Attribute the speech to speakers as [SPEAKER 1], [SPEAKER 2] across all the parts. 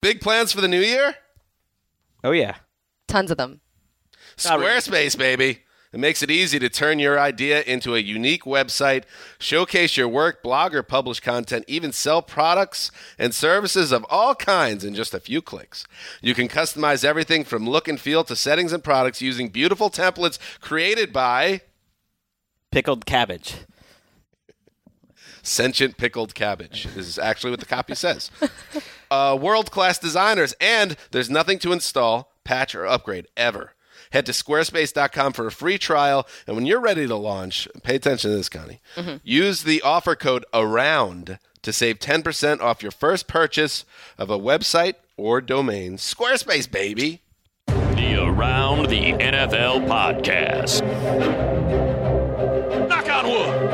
[SPEAKER 1] Big plans for the new year?
[SPEAKER 2] Oh, yeah.
[SPEAKER 3] Tons of them.
[SPEAKER 1] Squarespace, baby. It makes it easy to turn your idea into a unique website, showcase your work, blog or publish content, even sell products and services of all kinds in just a few clicks. You can customize everything from look and feel to settings and products using beautiful templates created by
[SPEAKER 2] Pickled cabbage.
[SPEAKER 1] Sentient Pickled Cabbage. This is actually what the copy says. World-class designers, and there's nothing to install, patch, or upgrade ever. Head to squarespace.com for a free trial, and when you're ready to launch, pay attention to this, Connie. Use the offer code AROUND to save 10% off your first purchase of a website or domain. Squarespace, baby.
[SPEAKER 4] The Around the NFL podcast. Knock on wood.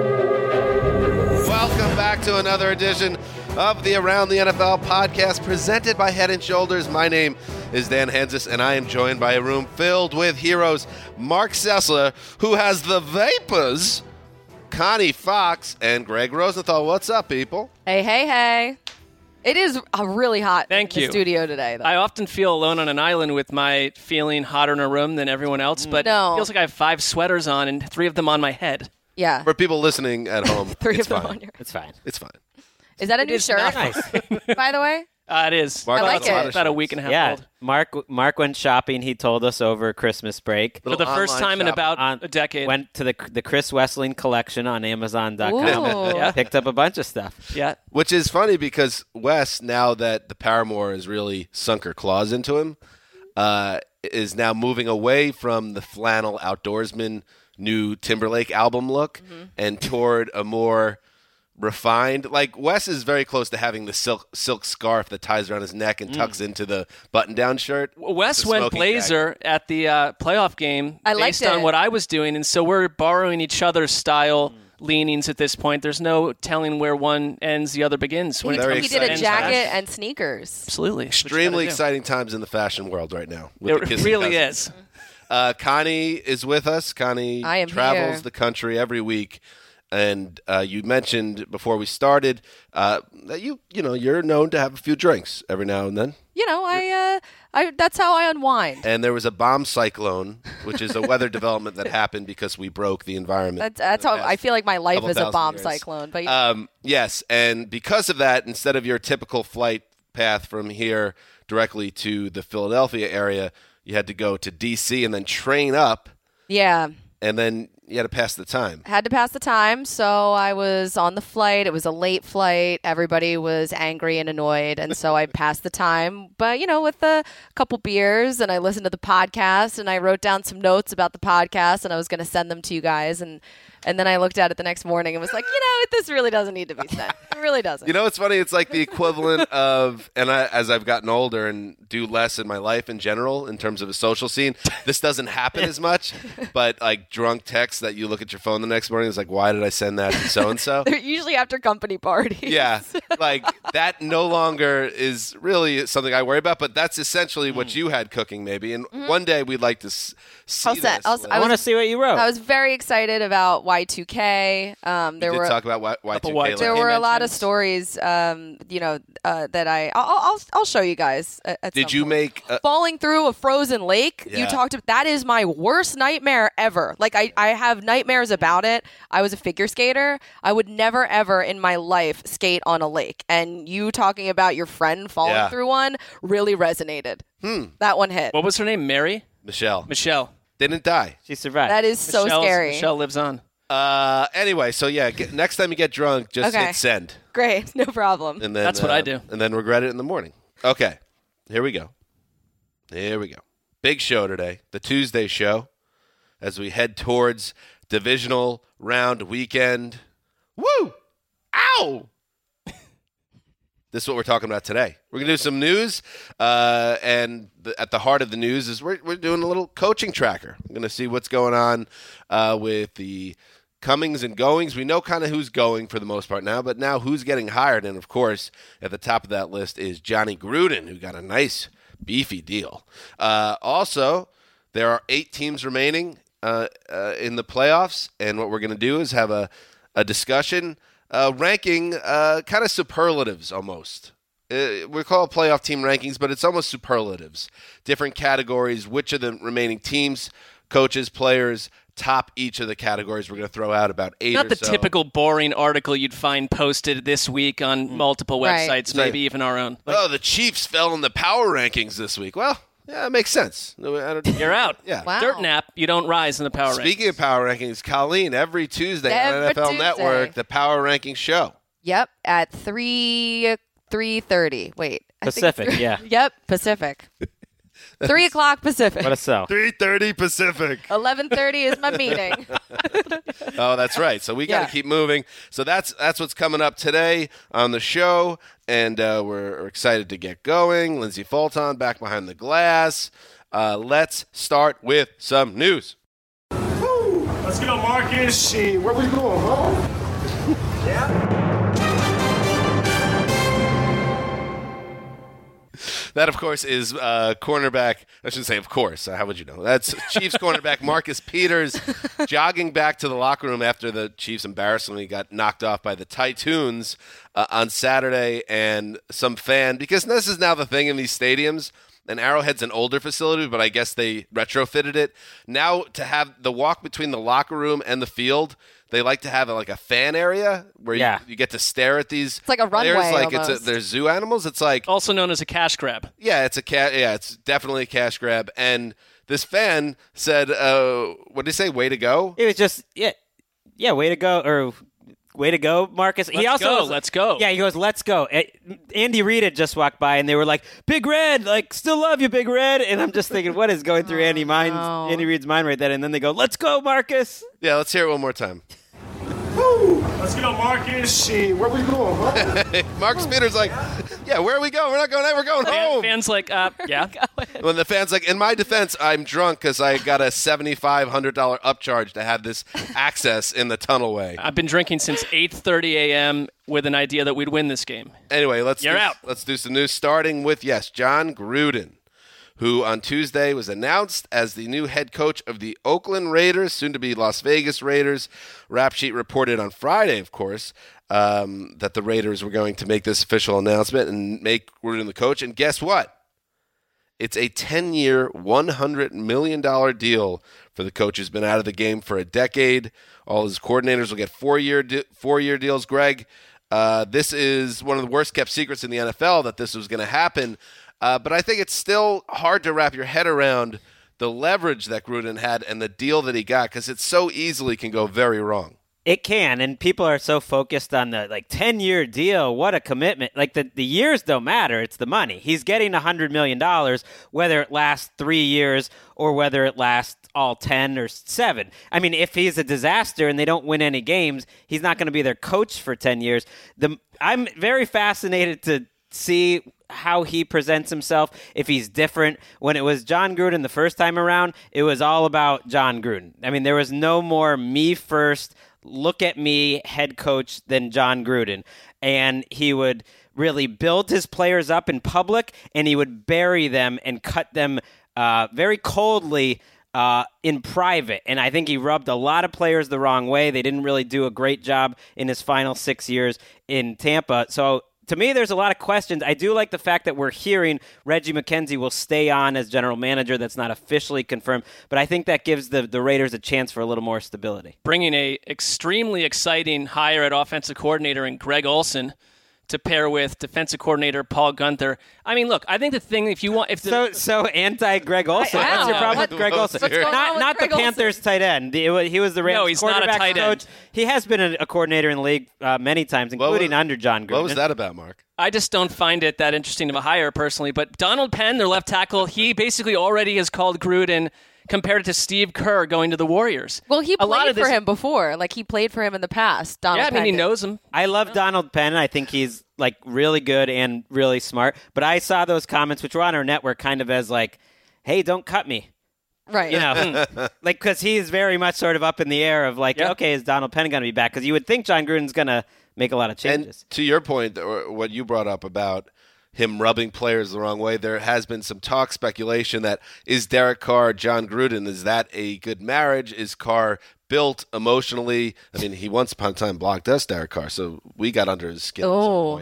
[SPEAKER 1] Welcome back to another edition of the Around the NFL podcast presented by Head & Shoulders. My name is Dan Hansis, and I am joined by a room filled with heroes. Mark Sessler, who has the vapors, Connie Fox, and Greg Rosenthal. What's up, people?
[SPEAKER 3] Hey. It is really hot
[SPEAKER 5] Thank
[SPEAKER 3] in
[SPEAKER 5] you.
[SPEAKER 3] the studio today, though.
[SPEAKER 5] I often feel alone on an island with my feeling hotter in a room than everyone else, but
[SPEAKER 3] No.
[SPEAKER 5] it feels like I have 5 sweaters on and 3 of them on my head.
[SPEAKER 3] Yeah.
[SPEAKER 1] For people listening at home,
[SPEAKER 3] Three
[SPEAKER 1] it's
[SPEAKER 3] of them
[SPEAKER 1] fine.
[SPEAKER 3] on your...
[SPEAKER 2] It's fine.
[SPEAKER 1] It's fine.
[SPEAKER 3] Is that a
[SPEAKER 5] It
[SPEAKER 3] new
[SPEAKER 5] is
[SPEAKER 3] shirt,
[SPEAKER 5] not
[SPEAKER 2] Nice.
[SPEAKER 3] by the way?
[SPEAKER 5] It is.
[SPEAKER 1] Mark
[SPEAKER 3] I like
[SPEAKER 1] has a lot
[SPEAKER 3] it.
[SPEAKER 1] of
[SPEAKER 5] About a
[SPEAKER 1] shirts.
[SPEAKER 5] week and a half
[SPEAKER 2] Yeah.
[SPEAKER 5] old.
[SPEAKER 2] Mark went shopping. He told us over Christmas break.
[SPEAKER 5] For the first
[SPEAKER 1] online
[SPEAKER 5] time in
[SPEAKER 1] shopping.
[SPEAKER 5] about a decade.
[SPEAKER 2] Went to the Chris Wessling collection on Amazon.com.
[SPEAKER 3] Ooh.
[SPEAKER 5] Yeah.
[SPEAKER 2] Picked up a bunch of stuff.
[SPEAKER 5] Yeah.
[SPEAKER 1] Which is funny because Wes, now that the Paramore has really sunk her claws into him, is now moving away from the flannel outdoorsman new Timberlake album look and toward a more refined. Like Wes is very close to having the silk scarf that ties around his neck and tucks into the button-down shirt.
[SPEAKER 5] Wes
[SPEAKER 1] The
[SPEAKER 5] went
[SPEAKER 1] smoking
[SPEAKER 5] blazer at the playoff game
[SPEAKER 3] I liked
[SPEAKER 5] based on
[SPEAKER 3] it.
[SPEAKER 5] what I was doing, and so we're borrowing each other's style leanings at this point. There's no telling where one ends, the other begins. When it
[SPEAKER 1] Very
[SPEAKER 3] He
[SPEAKER 5] comes
[SPEAKER 3] did
[SPEAKER 5] to
[SPEAKER 3] a
[SPEAKER 1] exciting
[SPEAKER 3] jacket
[SPEAKER 5] fashion.
[SPEAKER 3] and sneakers.
[SPEAKER 5] Absolutely.
[SPEAKER 1] Extremely exciting times in the fashion world right now. with the
[SPEAKER 5] It
[SPEAKER 1] Kissing
[SPEAKER 5] really
[SPEAKER 1] Cousins.
[SPEAKER 5] is.
[SPEAKER 1] Connie is with us. Connie
[SPEAKER 3] I am
[SPEAKER 1] travels
[SPEAKER 3] here.
[SPEAKER 1] the country every week. And you mentioned before we started that you're known to have a few drinks every now and then.
[SPEAKER 3] You know, I that's how I unwind.
[SPEAKER 1] And there was a bomb cyclone, which is a weather development that happened because we broke the environment.
[SPEAKER 3] That's how I feel like my life
[SPEAKER 1] couple
[SPEAKER 3] is a
[SPEAKER 1] thousand
[SPEAKER 3] bomb
[SPEAKER 1] years.
[SPEAKER 3] cyclone. But
[SPEAKER 1] Yes, and because of that, instead of your typical flight path from here directly to the Philadelphia area, you had to go to D.C. and then train up,
[SPEAKER 3] yeah.
[SPEAKER 1] and then you had to pass the time.
[SPEAKER 3] Had to pass the time, so I was on the flight. It was a late flight. Everybody was angry and annoyed, and so I passed the time. But, with a couple beers, and I listened to the podcast, and I wrote down some notes about the podcast, and I was going to send them to you guys. And then I looked at it the next morning and was like, this really doesn't need to be sent. It really doesn't.
[SPEAKER 1] You know what's funny? It's like the equivalent of, and as I've gotten older and do less in my life in general in terms of a social scene, this doesn't happen as much. But like drunk texts that you look at your phone the next morning, it's like, why did I send that to so-and-so?
[SPEAKER 3] They're usually after company parties.
[SPEAKER 1] Yeah, like that no longer is really something I worry about, but that's essentially what you had cooking maybe. And one day we'd like to see
[SPEAKER 3] I'll
[SPEAKER 1] this.
[SPEAKER 3] set- I'll-
[SPEAKER 2] I want to see what you wrote.
[SPEAKER 3] I was very excited about Y2K.
[SPEAKER 1] We did talk about
[SPEAKER 5] Couple
[SPEAKER 1] Y2K.
[SPEAKER 3] There
[SPEAKER 5] Hey,
[SPEAKER 3] were a lot of
[SPEAKER 5] mentions.
[SPEAKER 3] stories, that I'll show you guys. At
[SPEAKER 1] Did
[SPEAKER 3] some
[SPEAKER 1] you
[SPEAKER 3] point.
[SPEAKER 1] make
[SPEAKER 3] falling through a frozen lake? You
[SPEAKER 1] Yeah.
[SPEAKER 3] talked about that is my worst nightmare ever. Like I have nightmares about it. I was a figure skater. I would never ever in my life skate on a lake. And you talking about your friend falling
[SPEAKER 1] Yeah.
[SPEAKER 3] through one really resonated. That one hit.
[SPEAKER 5] What was her name? Mary?
[SPEAKER 1] Michelle?
[SPEAKER 5] Michelle.
[SPEAKER 1] Didn't die.
[SPEAKER 2] She survived.
[SPEAKER 3] That is so scary.
[SPEAKER 5] Michelle lives on.
[SPEAKER 1] Anyway, so yeah, next time you get drunk, just
[SPEAKER 3] Okay.
[SPEAKER 1] hit send.
[SPEAKER 3] Great, no problem.
[SPEAKER 1] And then
[SPEAKER 5] That's what I do.
[SPEAKER 1] And then regret it in the morning. Okay, here we go. Big show today, the Tuesday show, as we head towards divisional round weekend. Woo! Ow! This is what we're talking about today. We're going to do some news, and at the heart of the news is we're doing a little coaching tracker. We're going to see what's going on with the comings and goings. We know kind of who's going for the most part now, but now who's getting hired? And, of course, at the top of that list is Johnny Gruden, who got a nice, beefy deal. Also, there are 8 teams remaining in the playoffs, and what we're going to do is have a discussion ranking kind of superlatives almost we call it playoff team rankings, but it's almost superlatives. Different categories, which of the remaining teams, coaches, players, top each of the categories. We're going to throw out about 8
[SPEAKER 5] Not
[SPEAKER 1] or
[SPEAKER 5] the
[SPEAKER 1] so.
[SPEAKER 5] typical boring article you'd find posted this week on multiple
[SPEAKER 3] Right.
[SPEAKER 5] websites, maybe even our own.
[SPEAKER 1] The Chiefs fell in the power rankings this week. Well, yeah, it makes sense.
[SPEAKER 5] You're out.
[SPEAKER 1] Yeah.
[SPEAKER 3] Wow.
[SPEAKER 5] Dirt nap, you don't rise in the power
[SPEAKER 1] Speaking
[SPEAKER 5] rankings.
[SPEAKER 1] of power rankings, Colleen, every Tuesday on
[SPEAKER 3] Every
[SPEAKER 1] NFL
[SPEAKER 3] Tuesday.
[SPEAKER 1] Network, the power rankings show.
[SPEAKER 3] Yep, at 3:30. Wait. I think
[SPEAKER 2] Pacific, yeah.
[SPEAKER 3] Yep, Pacific. 3 o'clock Pacific.
[SPEAKER 2] What a sell.
[SPEAKER 1] 3:30 Pacific.
[SPEAKER 3] 11:30 is my meeting.
[SPEAKER 1] Oh, that's right. So we got to
[SPEAKER 3] Yeah.
[SPEAKER 1] keep moving. So that's what's coming up today on the show, and we're excited to get going. Lindsey Fulton back behind the glass. Let's start with some news.
[SPEAKER 6] Let's go, Marcus. Shit, where we going, home? Yeah.
[SPEAKER 1] That, of course, is cornerback. I shouldn't say, of course. How would you know? That's Chiefs cornerback Marcus Peters jogging back to the locker room after the Chiefs embarrassingly got knocked off by the Titans on Saturday. And some fan, because this is now the thing in these stadiums, and Arrowhead's an older facility, but I guess they retrofitted it. Now to have the walk between the locker room and the field, they like to have a fan area where you get to stare at these.
[SPEAKER 3] It's like a
[SPEAKER 1] players,
[SPEAKER 3] runway
[SPEAKER 1] like
[SPEAKER 3] almost.
[SPEAKER 1] they're zoo animals. It's like
[SPEAKER 5] Also known as a cash grab.
[SPEAKER 1] yeah, it's it's definitely a cash grab. And this fan said, what did he say? Way to go.
[SPEAKER 2] It was just yeah, way to go, or way to go, Marcus.
[SPEAKER 5] Let's go.
[SPEAKER 2] Yeah, he goes, let's go. Andy Reid had just walked by, and they were like, Big Red, still love you, Big Red. And I'm just thinking, what is going through Andy Reid's mind right then? And then they go, let's go, Marcus.
[SPEAKER 1] Yeah, let's hear it one more time.
[SPEAKER 6] Let's go, Marcus. Shit, where we going, home?
[SPEAKER 1] Marcus Peters like, yeah, where are we going? We're not going anywhere. We're going home.
[SPEAKER 5] Fans like, yeah.
[SPEAKER 1] When the fan's like, in my defense, I'm drunk because I got a $7,500 upcharge to have this access in the tunnelway.
[SPEAKER 5] I've been drinking since 8:30 a.m. with an idea that we'd win this game.
[SPEAKER 1] Anyway,
[SPEAKER 5] You're out.
[SPEAKER 1] Let's do some news, starting with, John Gruden, who on Tuesday was announced as the new head coach of the Oakland Raiders, soon to be Las Vegas Raiders. Rap Sheet reported on Friday, of course, that the Raiders were going to make this official announcement and make Gruden the coach. And guess what? It's a 10-year, $100 million deal for the coach who's been out of the game for a decade. All his coordinators will get four-year deals. Greg, this is one of the worst-kept secrets in the NFL that this was going to happen. But I think it's still hard to wrap your head around the leverage that Gruden had and the deal that he got, because it so easily can go very wrong.
[SPEAKER 2] It can, and people are so focused on the 10-year deal. What a commitment. The years don't matter. It's the money. He's getting $100 million, whether it lasts 3 years or whether it lasts all 10 or 7. I mean, if he's a disaster and they don't win any games, he's not going to be their coach for 10 years. I'm very fascinated to see how he presents himself, if he's different. When it was John Gruden the first time around, it was all about John Gruden. I mean, there was no more me first, look at me head coach than John Gruden. And he would really build his players up in public, and he would bury them and cut them very coldly in private. And I think he rubbed a lot of players the wrong way. They didn't really do a great job in his final 6 years in Tampa. So to me, there's a lot of questions. I do like the fact that we're hearing Reggie McKenzie will stay on as general manager. That's not officially confirmed, but I think that gives the Raiders a chance for a little more stability.
[SPEAKER 5] Bringing a extremely exciting hire at offensive coordinator in Greg Olson to pair with defensive coordinator Paul Gunther. I mean, look, I think the thing, if you want...
[SPEAKER 2] So anti-Greg Olson.
[SPEAKER 3] I
[SPEAKER 2] What's your
[SPEAKER 3] know.
[SPEAKER 2] problem with Greg Olson?
[SPEAKER 3] What's going on with
[SPEAKER 2] Not
[SPEAKER 3] Greg
[SPEAKER 2] the Panthers
[SPEAKER 3] Olson?
[SPEAKER 2] tight end. He was the Rams
[SPEAKER 5] No, he's not a
[SPEAKER 2] quarterback
[SPEAKER 5] tight
[SPEAKER 2] coach.
[SPEAKER 5] end.
[SPEAKER 2] He has been a coordinator in the league many times, including under John Gruden.
[SPEAKER 1] What was that about, Mark?
[SPEAKER 5] I just don't find it that interesting of a hire personally. But Donald Penn, their left tackle, he basically already has called Gruden, compared it to Steve Kerr going to the Warriors.
[SPEAKER 3] Well, he
[SPEAKER 5] A lot
[SPEAKER 3] played
[SPEAKER 5] of
[SPEAKER 3] for
[SPEAKER 5] this-
[SPEAKER 3] him before. He played for him in the past. Donald
[SPEAKER 5] Yeah, I mean,
[SPEAKER 3] Penn
[SPEAKER 5] he
[SPEAKER 3] did.
[SPEAKER 5] knows him.
[SPEAKER 2] I love Donald Penn. I think he's really good and really smart. But I saw those comments, which were on our network, kind of as hey, don't cut me.
[SPEAKER 3] Right.
[SPEAKER 2] You know, because he's very much sort of up in the air of
[SPEAKER 5] Yeah.
[SPEAKER 2] okay, is Donald Penn going to be back? Because you would think John Gruden's going to make a lot of changes.
[SPEAKER 1] And to your point, or what you brought up about him rubbing players the wrong way, there has been some talk, speculation that is Derek Carr, John Gruden, is that a good marriage? Is Carr built emotionally? I mean, he once upon a time blocked us, Derek Carr, so we got under his skin at some point.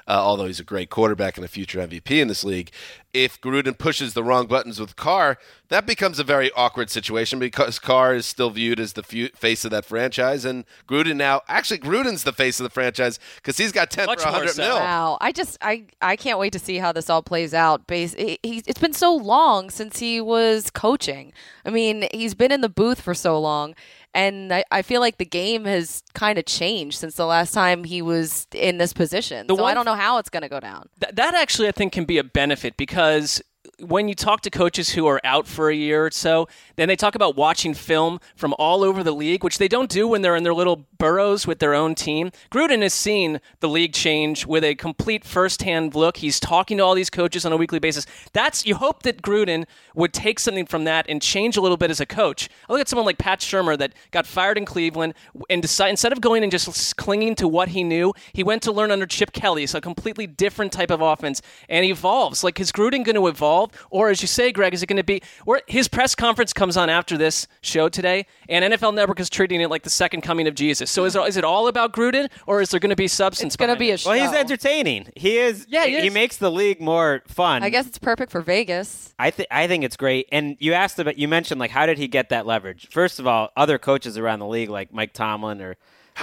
[SPEAKER 1] although he's a great quarterback and a future MVP in this league. If Gruden pushes the wrong buttons with Carr, that becomes a very awkward situation because Carr is still viewed as the face of that franchise, and Gruden's the face of the franchise because he's got 10
[SPEAKER 5] Much
[SPEAKER 1] for
[SPEAKER 5] more
[SPEAKER 1] 100
[SPEAKER 5] so.
[SPEAKER 1] mil.
[SPEAKER 3] Wow. I can't wait to see how this all plays out. It's been so long since he was coaching. I mean, he's been in the booth for so long. And I feel like the game has kind of changed since the last time he was in this position. So I don't know how it's going to go down.
[SPEAKER 5] That actually, I think, can be a benefit because when you talk to coaches who are out for a year or so, then they talk about watching film from all over the league, which they don't do when they're in their little burrows with their own team. Gruden has seen the league change with a complete first-hand look. He's talking to all these coaches on a weekly basis. You hope that Gruden would take something from that and change a little bit as a coach. I look at someone like Pat Shurmur that got fired in Cleveland and instead of going and just clinging to what he knew, he went to learn under Chip Kelly, so a completely different type of offense, and he evolves. Like, is Gruden going to evolve? Or, as you say, Greg, is it going to be his press conference comes on after this show today, and NFL Network is treating it like the second coming of Jesus. So is it all about Gruden, or is there going to be substance?
[SPEAKER 3] It's going to be a show.
[SPEAKER 2] Well, he's entertaining. He is.
[SPEAKER 5] Yeah,
[SPEAKER 2] he makes the league more fun.
[SPEAKER 3] I guess it's perfect for Vegas.
[SPEAKER 2] I think it's great. And you mentioned like how did he get that leverage? First of all, other coaches around the league like Mike Tomlin or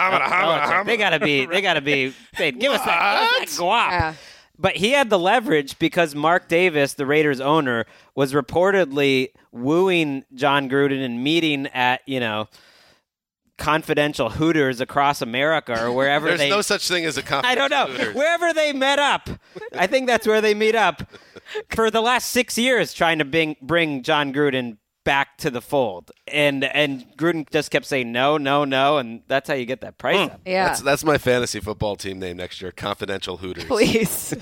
[SPEAKER 2] they gotta be. Hey, give us that guap.
[SPEAKER 3] Yeah.
[SPEAKER 2] But he had the leverage because Mark Davis, the Raiders owner, was reportedly wooing John Gruden and meeting at, confidential Hooters across America or wherever
[SPEAKER 1] There's no such thing as a confidential
[SPEAKER 2] I don't know.
[SPEAKER 1] Hooters.
[SPEAKER 2] Wherever they met up. I think that's where they meet up. For the last 6 years trying to bring John Gruden back to the fold. And Gruden just kept saying no, and that's how you get that price up.
[SPEAKER 3] Yeah.
[SPEAKER 1] That's my fantasy football team name next year, Confidential Hooters.
[SPEAKER 3] Please.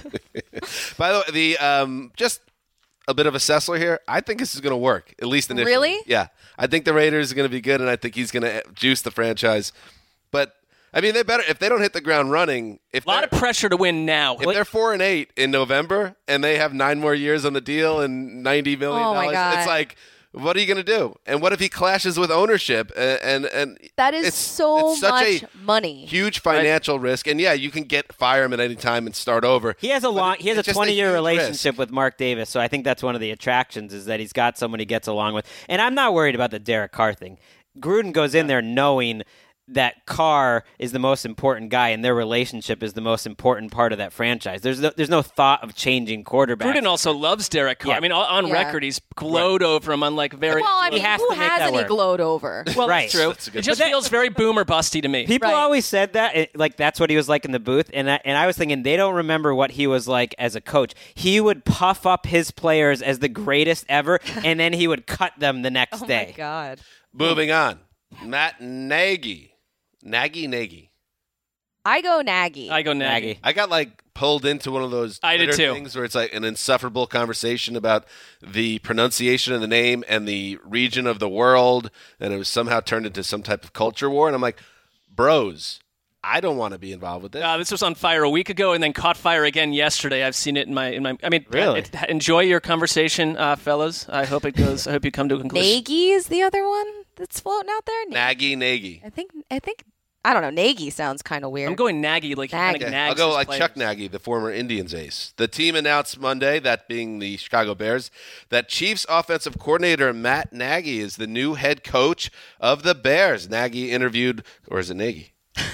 [SPEAKER 1] By the way, just a bit of a Sessler here. I think this is going to work, at least initially.
[SPEAKER 3] Really?
[SPEAKER 1] Yeah. I think the Raiders are going to be good, and I think he's going to juice the franchise. But, I mean, they better if they don't hit the ground running.
[SPEAKER 5] A lot of pressure to win now.
[SPEAKER 1] If they're 4-8 in November and they have 9 more years on the deal and $90 million,
[SPEAKER 3] Oh, my God.
[SPEAKER 1] it's like, what are you going to do? And what if he clashes with ownership? And
[SPEAKER 3] That is
[SPEAKER 1] it's
[SPEAKER 3] so
[SPEAKER 1] such
[SPEAKER 3] much
[SPEAKER 1] a
[SPEAKER 3] money.
[SPEAKER 1] huge financial risk. And yeah, you can fire him at any time and start over.
[SPEAKER 2] He has a
[SPEAKER 1] It's just
[SPEAKER 2] 20-year
[SPEAKER 1] huge
[SPEAKER 2] relationship
[SPEAKER 1] risk.
[SPEAKER 2] with Mark Davis, so I think that's one of the attractions is that he's got someone he gets along with. And I'm not worried about the Derek Carr thing. Gruden goes in there knowing that Carr is the most important guy and their relationship is the most important part of that franchise. There's no thought of changing quarterbacks.
[SPEAKER 5] Gruden also loves Derek Carr.
[SPEAKER 2] Yeah.
[SPEAKER 5] I mean, on
[SPEAKER 3] Yeah.
[SPEAKER 5] record, he's glowed over him, unlike very.
[SPEAKER 3] Well, I mean,
[SPEAKER 2] has
[SPEAKER 3] who
[SPEAKER 2] to make that
[SPEAKER 3] hasn't he
[SPEAKER 2] work.
[SPEAKER 3] glowed over?
[SPEAKER 5] Well,
[SPEAKER 2] Right.
[SPEAKER 5] that's true.
[SPEAKER 1] That's a good
[SPEAKER 5] It just
[SPEAKER 2] point.
[SPEAKER 5] feels very boomer busty to me.
[SPEAKER 2] People
[SPEAKER 3] Right.
[SPEAKER 2] always said that, like that's what he was like in the booth, and I was thinking they don't remember what he was like as a coach. He would puff up his players as the greatest ever, and then he would cut them the next
[SPEAKER 3] Oh,
[SPEAKER 2] day.
[SPEAKER 3] my God.
[SPEAKER 1] Moving on. Matt Nagy. Nagy.
[SPEAKER 3] I go Nagy.
[SPEAKER 5] I go Nagy.
[SPEAKER 1] I got pulled into one of those
[SPEAKER 5] I did
[SPEAKER 1] Twitter
[SPEAKER 5] too.
[SPEAKER 1] things where it's like an insufferable conversation about the pronunciation of the name and the region of the world, and it was somehow turned into some type of culture war. And I'm like, bros, I don't want to be involved with this.
[SPEAKER 5] This was on fire a week ago and then caught fire again yesterday. I've seen it in my. I mean,
[SPEAKER 2] Really?
[SPEAKER 5] Enjoy your conversation, fellas. I hope it goes. I hope you come to a conclusion.
[SPEAKER 3] Nagy is the other one that's floating out there.
[SPEAKER 1] Nagy.
[SPEAKER 3] I think I don't know. Nagy sounds kind of weird.
[SPEAKER 5] I'm going Nagy, like
[SPEAKER 3] Nagy.
[SPEAKER 5] Nagy.
[SPEAKER 1] I'll go like Chuck Nagy, the former Indians ace. The team announced Monday, that being the Chicago Bears, that Chiefs offensive coordinator Matt Nagy is the new head coach of the Bears. Nagy interviewed, or is it Nagy?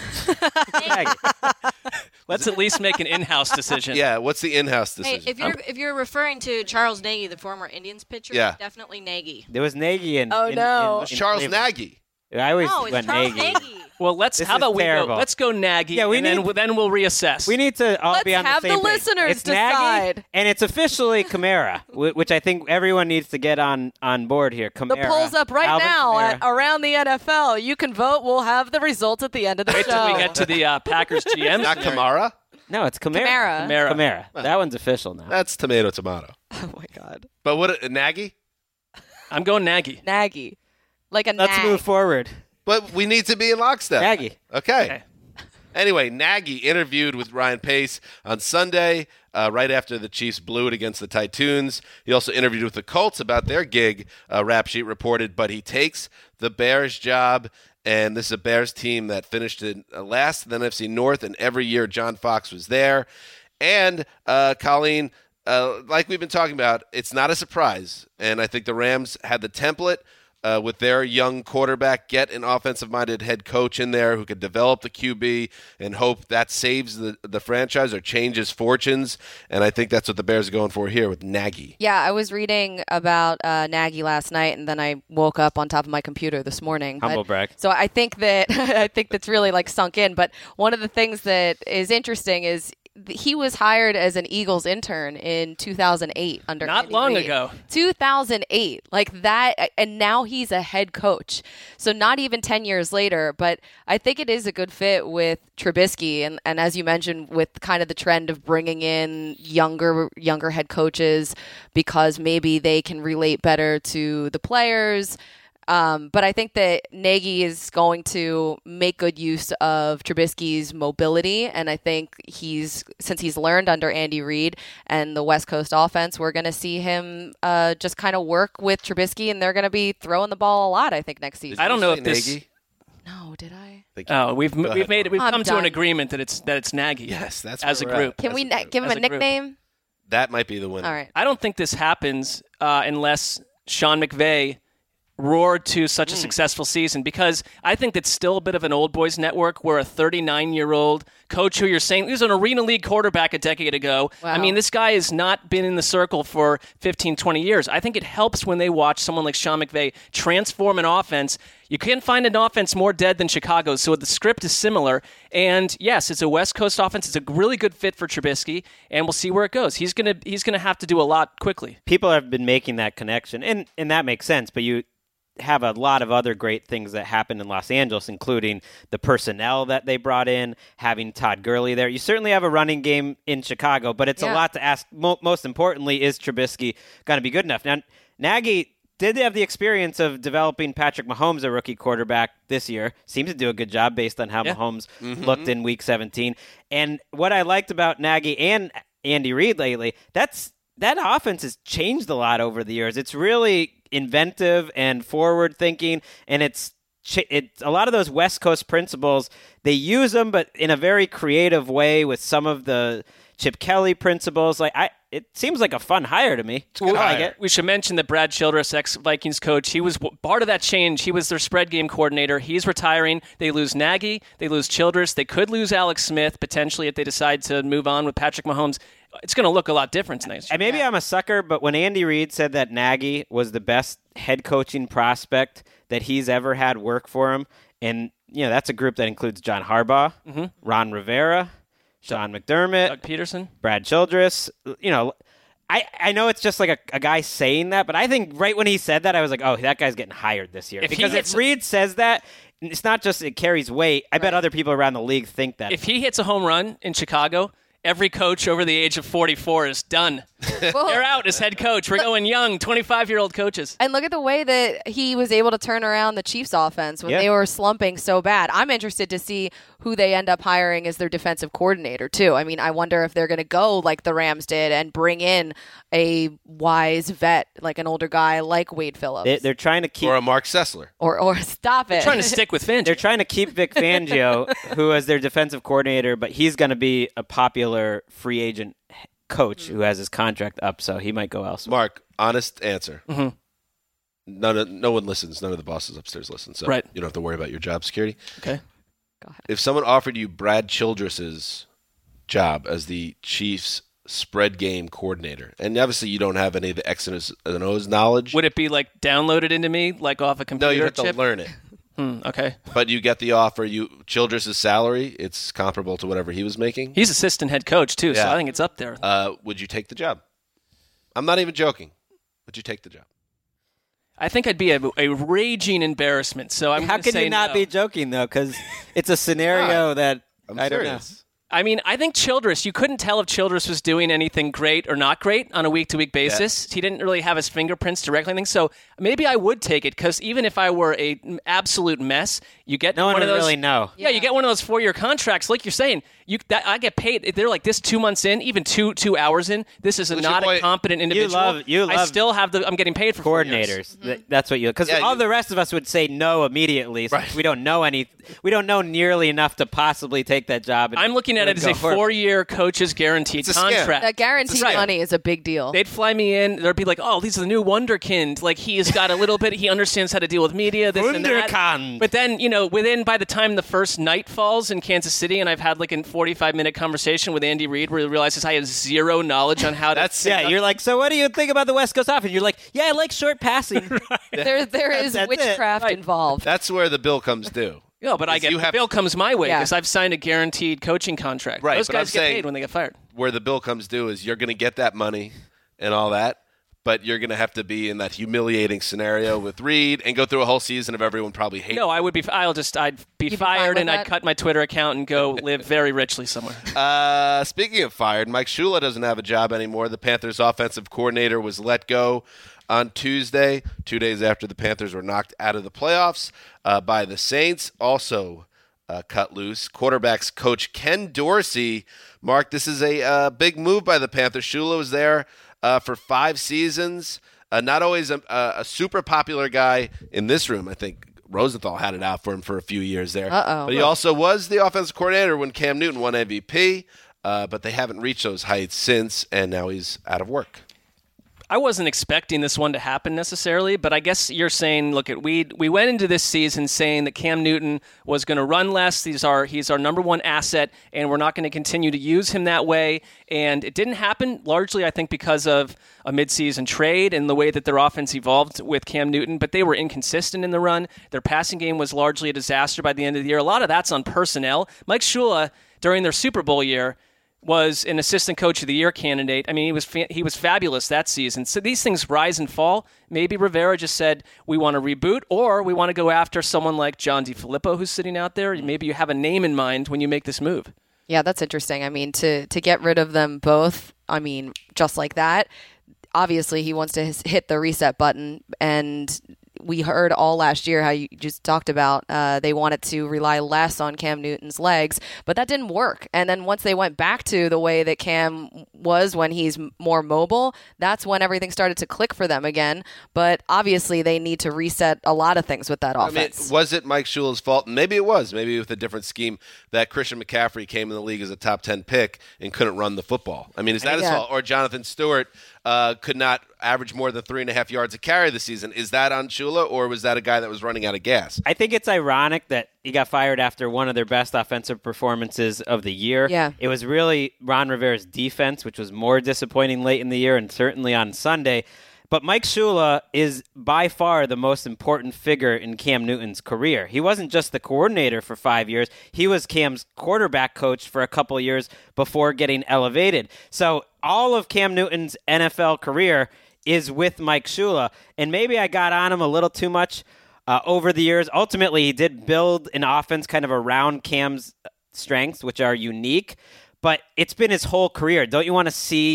[SPEAKER 5] Let's at least make an in-house decision.
[SPEAKER 1] Yeah, what's the in-house
[SPEAKER 7] Hey,
[SPEAKER 1] decision?
[SPEAKER 7] if you're referring to Charles Nagy, the former Indians pitcher,
[SPEAKER 1] Yeah.
[SPEAKER 7] definitely Nagy.
[SPEAKER 2] There was Nagy in.
[SPEAKER 3] Oh, no.
[SPEAKER 2] in
[SPEAKER 1] Charles
[SPEAKER 2] Cleveland.
[SPEAKER 1] Nagy.
[SPEAKER 2] I always
[SPEAKER 7] No, it's
[SPEAKER 2] went
[SPEAKER 7] Charles
[SPEAKER 2] Nagy.
[SPEAKER 7] Nagy.
[SPEAKER 5] Well,
[SPEAKER 2] This
[SPEAKER 5] how
[SPEAKER 2] is
[SPEAKER 5] about we
[SPEAKER 2] terrible.
[SPEAKER 5] go? Let's go Nagy.
[SPEAKER 2] Yeah, we
[SPEAKER 5] and
[SPEAKER 2] need-
[SPEAKER 5] then we'll reassess.
[SPEAKER 2] We need to all
[SPEAKER 3] Let's
[SPEAKER 2] be on
[SPEAKER 3] have
[SPEAKER 2] the
[SPEAKER 3] the
[SPEAKER 2] same page.
[SPEAKER 3] listeners
[SPEAKER 2] It's Nagy,
[SPEAKER 3] decide.
[SPEAKER 2] and it's officially Kamara, which I think everyone needs to get on board here.
[SPEAKER 3] The
[SPEAKER 2] Kamara.
[SPEAKER 3] poll's up right
[SPEAKER 2] Alvin
[SPEAKER 3] now
[SPEAKER 2] Kamara.
[SPEAKER 3] at Around the NFL. You can vote. We'll have the results at the end of the
[SPEAKER 5] Wait till
[SPEAKER 3] show.
[SPEAKER 5] we get to the Packers GM.
[SPEAKER 1] Not
[SPEAKER 5] scenario.
[SPEAKER 1] Kamara?
[SPEAKER 2] No, it's Kamara.
[SPEAKER 3] Kamara.
[SPEAKER 5] Kamara.
[SPEAKER 2] That one's official now.
[SPEAKER 1] That's tomato.
[SPEAKER 3] Oh my God,
[SPEAKER 1] But what, Nagy?
[SPEAKER 5] I'm going Nagy.
[SPEAKER 3] Nagy, like a
[SPEAKER 2] Let's
[SPEAKER 3] nag.
[SPEAKER 2] move forward.
[SPEAKER 1] But we need to be in lockstep.
[SPEAKER 2] Nagy.
[SPEAKER 1] Okay. Anyway, Nagy interviewed with Ryan Pace on Sunday, right after the Chiefs blew it against the Titans. He also interviewed with the Colts about their gig, Rap Sheet reported, but he takes the Bears job, and this is a Bears team that finished in last in the NFC North, and every year John Fox was there. And Colleen, like we've been talking about, it's not a surprise. And I think the Rams had the template with their young quarterback, get an offensive-minded head coach in there who could develop the QB and hope that saves the franchise or changes fortunes. And I think that's what the Bears are going for here with Nagy.
[SPEAKER 3] Yeah, I was reading about Nagy last night, and then I woke up on top of my computer this morning.
[SPEAKER 2] Humble brag.
[SPEAKER 3] So I think that's really like sunk in. But one of the things that is interesting is he was hired as an Eagles intern in 2008 under
[SPEAKER 5] Not
[SPEAKER 3] Andy
[SPEAKER 5] long
[SPEAKER 3] Reid.
[SPEAKER 5] ago.
[SPEAKER 3] 2008, like that, and now he's a head coach. So not even 10 years later, but I think it is a good fit with Trubisky, and as you mentioned, with kind of the trend of bringing in younger head coaches because maybe they can relate better to the players. But I think that Nagy is going to make good use of Trubisky's mobility, and I think since he's learned under Andy Reid and the West Coast offense, we're going to see him just kind of work with Trubisky, and they're going to be throwing the ball a lot, I think, next season.
[SPEAKER 5] I don't know if this.
[SPEAKER 1] Nagy?
[SPEAKER 3] No, did I?
[SPEAKER 5] Oh, we've come to
[SPEAKER 3] done.
[SPEAKER 5] an agreement that it's Nagy.
[SPEAKER 1] Yes, that's
[SPEAKER 5] as a
[SPEAKER 1] where we're
[SPEAKER 5] group.
[SPEAKER 1] at.
[SPEAKER 3] Can we
[SPEAKER 1] That's
[SPEAKER 3] give him
[SPEAKER 5] as
[SPEAKER 3] a
[SPEAKER 5] a group.
[SPEAKER 3] nickname?
[SPEAKER 1] That might be the winner.
[SPEAKER 3] All right.
[SPEAKER 5] I don't think this happens unless Sean McVay roared to such a successful season, because I think that's still a bit of an old boys network where a 39-year-old coach who you're saying he was an Arena League quarterback a decade ago.
[SPEAKER 3] Wow.
[SPEAKER 5] I mean, this guy has not been in the circle for 15, 20 years. I think it helps when they watch someone like Sean McVay transform an offense. You can't find an offense more dead than Chicago's, so the script is similar. And yes, it's a West Coast offense. It's a really good fit for Trubisky, and we'll see where it goes. He's gonna have to do a lot quickly.
[SPEAKER 2] People have been making that connection, and that makes sense, but you have a lot of other great things that happened in Los Angeles, including the personnel that they brought in, having Todd Gurley there. You certainly have a running game in Chicago, but it's a lot to ask. Most importantly, is Trubisky going to be good enough? Now, Nagy did have the experience of developing Patrick Mahomes, a rookie quarterback, this year. Seems to do a good job based on how Mahomes looked in Week 17. And what I liked about Nagy and Andy Reid lately, that offense has changed a lot over the years. It's really inventive and forward-thinking, and it's a lot of those West Coast principles. They use them, but in a very creative way with some of the Chip Kelly principles. It seems like a fun hire to me.
[SPEAKER 5] We should mention that Brad Childress, ex-Vikings coach, he was part of that change. He was their spread game coordinator. He's retiring. They lose Nagy. They lose Childress. They could lose Alex Smith, potentially, if they decide to move on with Patrick Mahomes. It's going to look a lot different next year.
[SPEAKER 2] And maybe I'm a sucker, but when Andy Reid said that Nagy was the best head coaching prospect that he's ever had work for him, and that's a group that includes John Harbaugh, Ron Rivera, Sean McDermott,
[SPEAKER 5] Doug Peterson,
[SPEAKER 2] Brad Childress. I know it's just like a guy saying that, but I think right when he said that, I was like, oh, that guy's getting hired this year. Because if Reid says that, it's not just it carries weight. I bet other people around the league think that.
[SPEAKER 5] If he hits a home run in Chicago, every coach over the age of 44 is done. They're out as head coach. We're going young, 25-year-old coaches.
[SPEAKER 3] And look at the way that he was able to turn around the Chiefs offense when they were slumping so bad. I'm interested to see who they end up hiring as their defensive coordinator, too. I mean, I wonder if they're going to go like the Rams did and bring in a wise vet, like an older guy like Wade Phillips.
[SPEAKER 2] They're trying to keep...
[SPEAKER 1] Or a Mark Sessler.
[SPEAKER 3] Or stop it.
[SPEAKER 5] They're trying to stick with Fangio.
[SPEAKER 2] They're trying to keep Vic Fangio, who is their defensive coordinator, but he's going to be a popular free agent coach who has his contract up, so he might go elsewhere.
[SPEAKER 1] Mark, honest answer. No one listens. None of the bosses upstairs listen, so you don't have to worry about your job security.
[SPEAKER 5] Okay.
[SPEAKER 1] If someone offered you Brad Childress's job as the Chiefs spread game coordinator, and obviously you don't have any of the X's and O's knowledge.
[SPEAKER 5] Would it be like downloaded into me, like off a computer
[SPEAKER 1] No, you have
[SPEAKER 5] chip?
[SPEAKER 1] to learn it.
[SPEAKER 5] Okay.
[SPEAKER 1] But you get the offer. Childress's salary, it's comparable to whatever he was making.
[SPEAKER 5] He's assistant head coach, too, so
[SPEAKER 1] Yeah.
[SPEAKER 5] I think it's up there.
[SPEAKER 1] Would you take the job? I'm not even joking. Would you take the job?
[SPEAKER 5] I think I'd be a raging embarrassment, so I'm
[SPEAKER 2] How
[SPEAKER 5] going to
[SPEAKER 2] can
[SPEAKER 5] say
[SPEAKER 2] you not
[SPEAKER 5] no.
[SPEAKER 2] be joking, though? Because it's a scenario that
[SPEAKER 1] I'm
[SPEAKER 2] I don't know.
[SPEAKER 1] serious.
[SPEAKER 5] I mean, I think Childress, you couldn't tell if Childress was doing anything great or not great on a week-to-week basis. He didn't really have his fingerprints directly. I think so. Maybe I would take it, because even if I were an absolute mess, you get
[SPEAKER 2] No one
[SPEAKER 5] one
[SPEAKER 2] would
[SPEAKER 5] of those,
[SPEAKER 2] really know.
[SPEAKER 5] Yeah, you get one of those 4-year contracts, like you're saying. I get paid. They're like this 2 months in, even two hours in. This is not a competent individual.
[SPEAKER 2] You love
[SPEAKER 5] I still have I'm getting paid for 4 years.
[SPEAKER 2] coordinators. That's what because all the rest of us would say no immediately. So we don't know we don't know nearly enough to possibly take that job.
[SPEAKER 5] I'm looking at it as
[SPEAKER 2] would
[SPEAKER 5] a
[SPEAKER 2] go for it.
[SPEAKER 5] 4-year coach's guaranteed
[SPEAKER 1] It's a scam.
[SPEAKER 5] contract.
[SPEAKER 3] That guaranteed
[SPEAKER 5] Right.
[SPEAKER 3] money is a big deal.
[SPEAKER 5] They'd fly me in. They'd be like, "Oh, he's the new wonderkind. Like he's got a little bit. He understands how to deal with media. This and that."
[SPEAKER 2] Wunderkind.
[SPEAKER 5] But then, by the time the first night falls in Kansas City, and I've had like a 45-minute conversation with Andy Reid, where he realizes I have zero knowledge on how to.
[SPEAKER 2] Yeah, you're like, so what do you think about the West Coast offense? You're like, yeah, I like short passing.
[SPEAKER 3] there is
[SPEAKER 2] That's it.
[SPEAKER 3] witchcraft involved.
[SPEAKER 1] That's where the bill comes due.
[SPEAKER 5] No, but I get
[SPEAKER 1] You
[SPEAKER 5] the
[SPEAKER 1] have-
[SPEAKER 5] bill comes my way
[SPEAKER 3] Yeah.
[SPEAKER 5] because I've signed a guaranteed coaching contract.
[SPEAKER 1] Right,
[SPEAKER 5] Those
[SPEAKER 1] but I'm
[SPEAKER 5] guys get
[SPEAKER 1] saying-
[SPEAKER 5] paid when they get fired.
[SPEAKER 1] Where the bill comes due is you're going to get that money and all that, but you're going to have to be in that humiliating scenario with Reed and go through a whole season of everyone probably hating.
[SPEAKER 5] No, I'd be
[SPEAKER 3] You'd be fine
[SPEAKER 5] fired
[SPEAKER 3] with
[SPEAKER 5] and I'd
[SPEAKER 3] that?
[SPEAKER 5] cut my Twitter account and go live very richly somewhere.
[SPEAKER 1] Speaking of fired, Mike Shula doesn't have a job anymore. The Panthers' offensive coordinator was let go on Tuesday, 2 days after the Panthers were knocked out of the playoffs by the Saints. Also cut loose. Quarterbacks coach Ken Dorsey. Mark, this is a big move by the Panthers. Shula was there for 5 seasons. Not always a super popular guy in this room. I think Rosenthal had it out for him for a few years there.
[SPEAKER 3] Uh-oh.
[SPEAKER 1] But he also was the offensive coordinator when Cam Newton won MVP. But they haven't reached those heights since, and now he's out of work.
[SPEAKER 5] I wasn't expecting this one to happen necessarily, but I guess you're saying, look, we went into this season saying that Cam Newton was going to run less. He's our number one asset, and we're not going to continue to use him that way. And it didn't happen, largely, I think, because of a midseason trade and the way that their offense evolved with Cam Newton. But they were inconsistent in the run. Their passing game was largely a disaster by the end of the year. A lot of that's on personnel. Mike Shula, during their Super Bowl year, was an assistant coach of the year candidate. I mean, he was fabulous that season. So these things rise and fall. Maybe Rivera just said, we want to reboot, or we want to go after someone like John DeFilippo who's sitting out there. Maybe you have a name in mind when you make this move.
[SPEAKER 3] Yeah, that's interesting. I mean, to get rid of them both, I mean, just like that, obviously he wants to hit the reset button, and we heard all last year how you just talked about they wanted to rely less on Cam Newton's legs, but that didn't work. And then once they went back to the way that Cam was when he's more mobile, that's when everything started to click for them again. But obviously they need to reset a lot of things with that offense.
[SPEAKER 1] I mean, was it Mike Shula's fault? Maybe it was. Maybe with a different scheme that Christian McCaffrey came in the league as a top 10 pick and couldn't run the football. I mean, is that his fault? Or Jonathan Stewart could not average more than 3.5 yards a carry this season. Is that on Shula, or was that a guy that was running out of gas?
[SPEAKER 2] I think it's ironic that he got fired after one of their best offensive performances of the year.
[SPEAKER 3] Yeah.
[SPEAKER 2] It was really Ron Rivera's defense, which was more disappointing late in the year and certainly on Sunday. But Mike Shula is by far the most important figure in Cam Newton's career. He wasn't just the coordinator for 5 years. He was Cam's quarterback coach for a couple of years before getting elevated. So all of Cam Newton's NFL career is with Mike Shula. And maybe I got on him a little too much over the years. Ultimately, he did build an offense kind of around Cam's strengths, which are unique. But it's been his whole career. Don't you want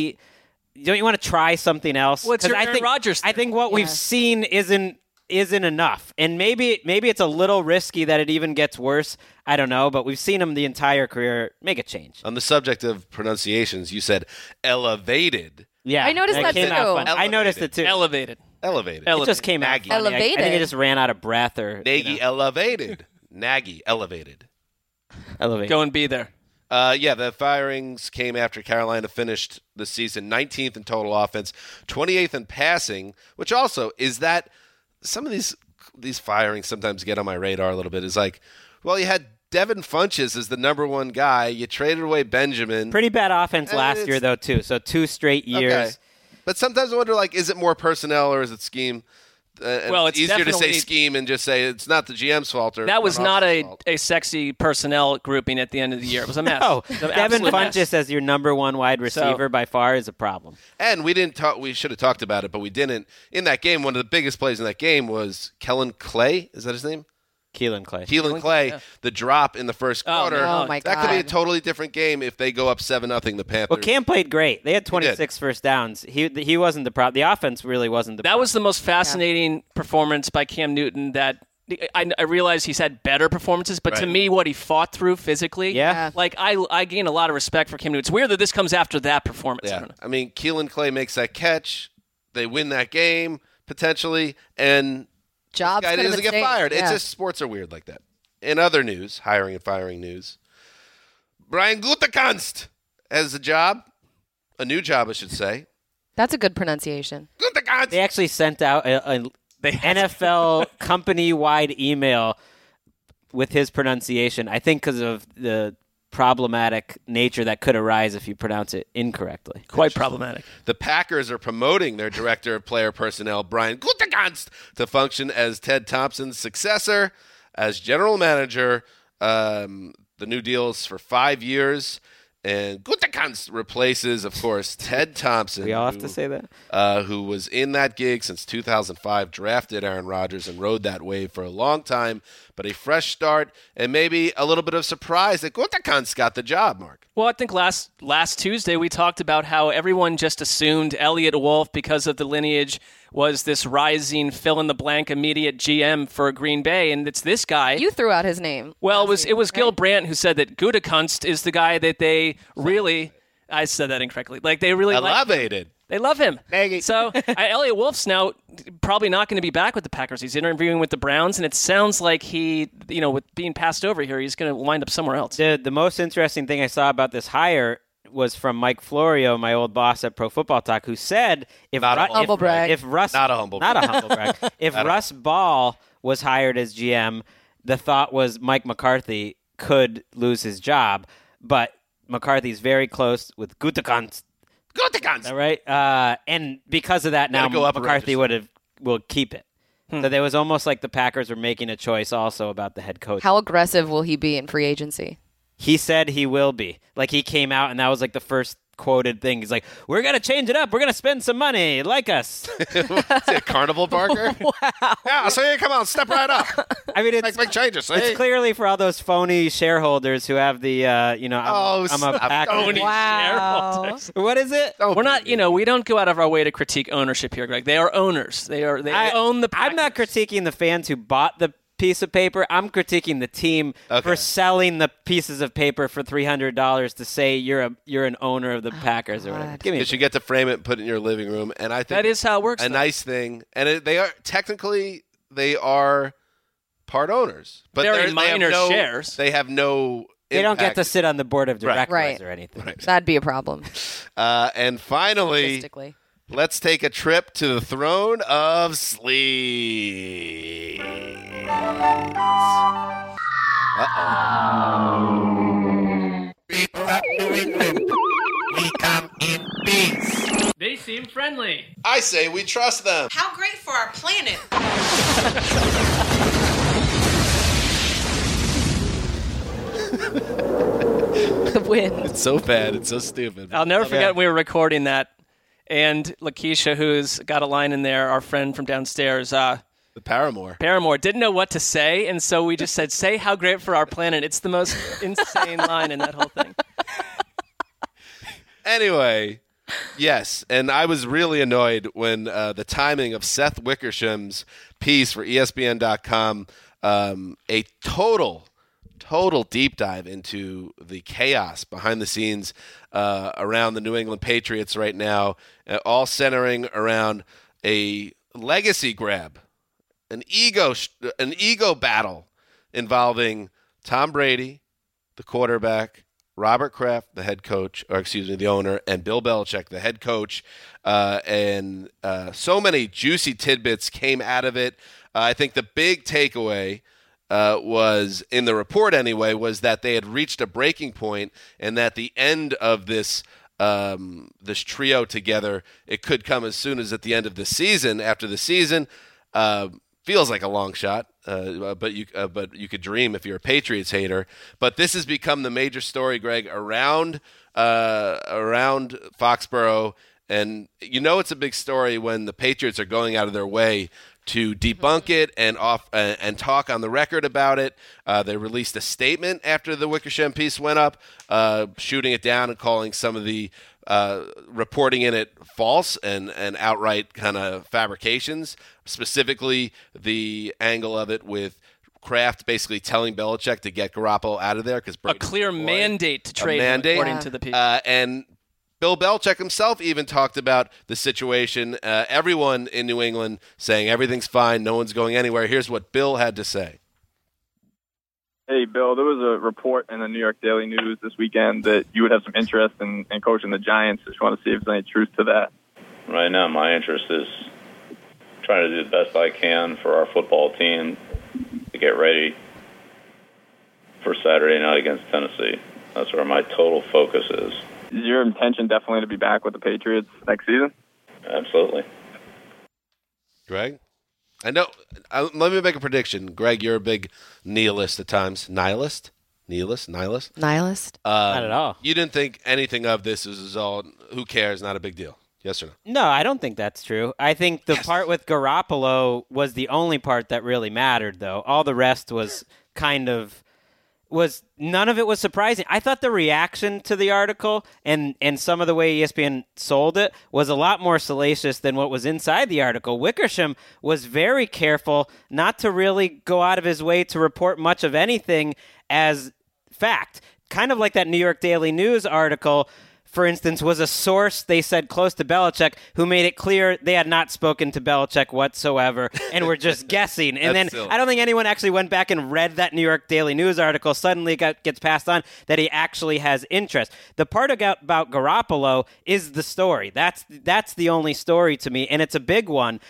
[SPEAKER 2] to try something else?
[SPEAKER 5] What's your Aaron Rodgers
[SPEAKER 2] I think what we've seen isn't enough. And maybe it's a little risky that it even gets worse. I don't know, but we've seen him the entire career make a change.
[SPEAKER 1] On the subject of pronunciations, you said elevated.
[SPEAKER 2] Yeah,
[SPEAKER 3] I noticed that
[SPEAKER 2] came
[SPEAKER 3] too.
[SPEAKER 2] out funny. I noticed it too.
[SPEAKER 5] Elevated.
[SPEAKER 1] Elevated.
[SPEAKER 2] It just came out
[SPEAKER 5] Nagy.
[SPEAKER 2] funny. I think
[SPEAKER 3] Elevated.
[SPEAKER 2] he just ran out of breath or
[SPEAKER 1] Nagy elevated. Nagy elevated.
[SPEAKER 2] elevate.
[SPEAKER 5] Go and be there.
[SPEAKER 1] Yeah, the firings came after Carolina finished the season 19th in total offense, 28th in passing, which also is that some of these firings sometimes get on my radar a little bit. Is like, well, you had Devin Funchess as the number one guy. You traded away Benjamin.
[SPEAKER 2] Pretty bad offense last
[SPEAKER 1] it's-
[SPEAKER 2] year, though, too. So 2 straight years.
[SPEAKER 1] Okay. But sometimes I wonder, like, is it more personnel or is it scheme? And
[SPEAKER 5] Well, it's
[SPEAKER 1] easier to say
[SPEAKER 5] definitely-
[SPEAKER 1] scheme and just say it's not the GM's fault. Or
[SPEAKER 5] That was
[SPEAKER 1] front
[SPEAKER 5] not
[SPEAKER 1] office's fault.
[SPEAKER 5] a sexy personnel grouping at the end of the year. It was a mess.
[SPEAKER 2] No,
[SPEAKER 5] It was an
[SPEAKER 2] Devin
[SPEAKER 5] absolute mess.
[SPEAKER 2] Funchess as your number one wide receiver by far is a problem.
[SPEAKER 1] And we didn't talk. We should have talked about it, but we didn't. In that game, one of the biggest plays in that game was Kellen Clay. Is that his name?
[SPEAKER 2] Keelan Clay.
[SPEAKER 1] Keelan Clay.
[SPEAKER 5] yeah.
[SPEAKER 1] The drop in the first quarter.
[SPEAKER 3] no. Oh, my
[SPEAKER 1] That could be a
[SPEAKER 3] God.
[SPEAKER 1] totally different game if they go up 7-0. The Panthers.
[SPEAKER 2] Well, Cam played great. They had 26 first downs. He wasn't the problem. The offense really wasn't the
[SPEAKER 5] That
[SPEAKER 2] problem.
[SPEAKER 5] was the most fascinating performance by Cam Newton that I realize he's had better performances, but to
[SPEAKER 1] Right.
[SPEAKER 5] me, what he fought through physically,
[SPEAKER 2] Yeah.
[SPEAKER 5] like I gain a lot of respect for Cam Newton. It's weird that this comes after that performance. I
[SPEAKER 1] Yeah.
[SPEAKER 5] don't know.
[SPEAKER 1] I mean, Keelan Clay makes that catch. They win that game potentially, and
[SPEAKER 3] Jobs
[SPEAKER 1] guy
[SPEAKER 3] could have
[SPEAKER 1] doesn't
[SPEAKER 3] been
[SPEAKER 1] get
[SPEAKER 3] saved.
[SPEAKER 1] fired.
[SPEAKER 3] Yeah.
[SPEAKER 1] It's just sports are weird like that. In other news, hiring and firing news, Brian Gutekunst has a new job, I should say.
[SPEAKER 3] That's a good pronunciation.
[SPEAKER 1] Gutekunst.
[SPEAKER 2] They actually sent out a NFL company-wide email with his pronunciation, I think because of the problematic nature that could arise if you pronounce it incorrectly.
[SPEAKER 5] Quite problematic.
[SPEAKER 1] The Packers are promoting their director of player personnel, Brian Gutekunst, to function as Ted Thompson's successor as general manager. The new deal's for 5 years. And Gutekunst replaces, of course, Ted Thompson.
[SPEAKER 2] We all have to say that.
[SPEAKER 1] Who was in that gig since 2005, drafted Aaron Rodgers and rode that wave for a long time. But a fresh start and maybe a little bit of surprise that Gutekunst got the job, Mark.
[SPEAKER 5] Well, I think last Tuesday we talked about how everyone just assumed Elliott Wolf, because of the lineage, was this rising fill-in-the-blank immediate GM for Green Bay, and it's this guy.
[SPEAKER 3] You threw out his name.
[SPEAKER 5] Well, it was Gil Brandt who said that Gutekunst is the guy that they really. I said that incorrectly. Like they really
[SPEAKER 1] elevated.
[SPEAKER 5] They love him.
[SPEAKER 1] Nagy.
[SPEAKER 5] So Elliott Wolf's now probably not going to be back with the Packers. He's interviewing with the Browns, and it sounds like he, with being passed over here, he's going to wind up somewhere else.
[SPEAKER 2] The most interesting thing I saw about this hire was from Mike Florio, my old boss at Pro Football Talk, who said if
[SPEAKER 3] humble brag.
[SPEAKER 2] If Russ
[SPEAKER 1] Not a humble
[SPEAKER 2] brag. If Russ Ball was hired as GM, the thought was Mike McCarthy could lose his job, but McCarthy's very close with Gutekunst. All right, and because of that, now McCarthy will keep it. So there was almost like the Packers were making a choice also about the head coach.
[SPEAKER 3] How aggressive will he be in free agency?
[SPEAKER 2] He said he will be. Like, he came out, and that was like the first quoted thing. He's like, we're going to change it up. We're going to spend some money. Like us.
[SPEAKER 1] Is it Carnival Barker?
[SPEAKER 3] Wow.
[SPEAKER 1] Yeah, so you come on, step right up.
[SPEAKER 2] I mean, it's
[SPEAKER 1] Make changes.
[SPEAKER 2] It's clearly for all those phony shareholders who have the, I'm a Packer.
[SPEAKER 5] Phony
[SPEAKER 3] Wow.
[SPEAKER 5] shareholders.
[SPEAKER 2] What is it?
[SPEAKER 5] We're not, we don't go out of our way to critique ownership here, Greg. They are owners. They own the Packers.
[SPEAKER 2] I'm not critiquing the fans who bought the piece of paper. I'm critiquing the team for selling the pieces of paper for $300 to say you're an owner of the Packers or whatever. Give me
[SPEAKER 1] Because you get to frame it and put it in your living room, and I think
[SPEAKER 5] that is how it works.
[SPEAKER 1] A nice thing, and they are technically part owners, but
[SPEAKER 5] very
[SPEAKER 1] they
[SPEAKER 5] minor
[SPEAKER 1] have
[SPEAKER 5] shares.
[SPEAKER 1] They have no.
[SPEAKER 2] They don't get to sit on the board of directors
[SPEAKER 3] Right.
[SPEAKER 2] or anything.
[SPEAKER 1] Right.
[SPEAKER 3] That'd be a problem.
[SPEAKER 1] And finally,
[SPEAKER 3] Logistically.
[SPEAKER 1] let's take a trip to the throne of sleep.
[SPEAKER 5] They seem friendly.
[SPEAKER 1] I say we trust them.
[SPEAKER 7] How great for our planet.
[SPEAKER 3] The win.
[SPEAKER 1] It's so bad. It's so stupid.
[SPEAKER 5] I'll never
[SPEAKER 1] Oh,
[SPEAKER 5] forget
[SPEAKER 1] man.
[SPEAKER 5] we were recording that, and Lakeisha, who's got a line in there, our friend from downstairs,
[SPEAKER 1] The Paramore.
[SPEAKER 5] didn't know what to say, and so we just said, say how great for our planet. It's the most insane line in that whole thing.
[SPEAKER 1] Anyway, yes, and I was really annoyed when the timing of Seth Wickersham's piece for ESPN.com, a total deep dive into the chaos behind the scenes around the New England Patriots right now, all centering around a legacy grab, an ego battle involving Tom Brady, the quarterback, Robert Kraft, the owner, and Bill Belichick, the head coach, and so many juicy tidbits came out of it. I think the big takeaway was, in the report anyway, was that they had reached a breaking point, and that the end of this trio together, it could come as soon as at the end of the season. After the season, feels like a long shot, but you could dream if you're a Patriots hater. But this has become the major story, Greg, around Foxborough, and it's a big story when the Patriots are going out of their way to debunk it and talk on the record about it. They released a statement after the Wickersham piece went up, shooting it down and calling some of the reporting in it false and outright kind of fabrications, specifically the angle of it with Kraft basically telling Belichick to get Garoppolo out of there because
[SPEAKER 5] A clear mandate to trade him, according to the people.
[SPEAKER 1] And Bill Belichick himself even talked about the situation. Everyone in New England saying everything's fine, no one's going anywhere. Here's what Bill had to say.
[SPEAKER 8] Hey, Bill, there was a report in the New York Daily News this weekend that you would have some interest in coaching the Giants. Just want to see if there's any truth to that.
[SPEAKER 9] Right now, my interest is trying to do the best I can for our football team to get ready for Saturday night against Tennessee. That's where my total focus is.
[SPEAKER 8] Is your intention definitely to be back with the Patriots next season?
[SPEAKER 9] Absolutely.
[SPEAKER 1] Greg? I know. Let me make a prediction. Greg, you're a big nihilist at times. Nihilist? Nihilist?
[SPEAKER 3] Nihilist?
[SPEAKER 2] Not at all.
[SPEAKER 1] You didn't think anything of this is all, who cares, not a big deal. Yes or no?
[SPEAKER 2] No, I don't think that's true. I think the part with Garoppolo was the only part that really mattered, though. All the rest was none of it was surprising. I thought the reaction to the article and some of the way ESPN sold it was a lot more salacious than what was inside the article. Wickersham was very careful not to really go out of his way to report much of anything as fact. Kind of like that New York Daily News article, for instance, was a source, they said, close to Belichick, who made it clear they had not spoken to Belichick whatsoever and were just guessing. And then
[SPEAKER 1] silly.
[SPEAKER 2] I don't think anyone actually went back and read that New York Daily News article. Suddenly gets passed on that he actually has interest. The part about Garoppolo is the story. That's the only story to me, and it's a big one.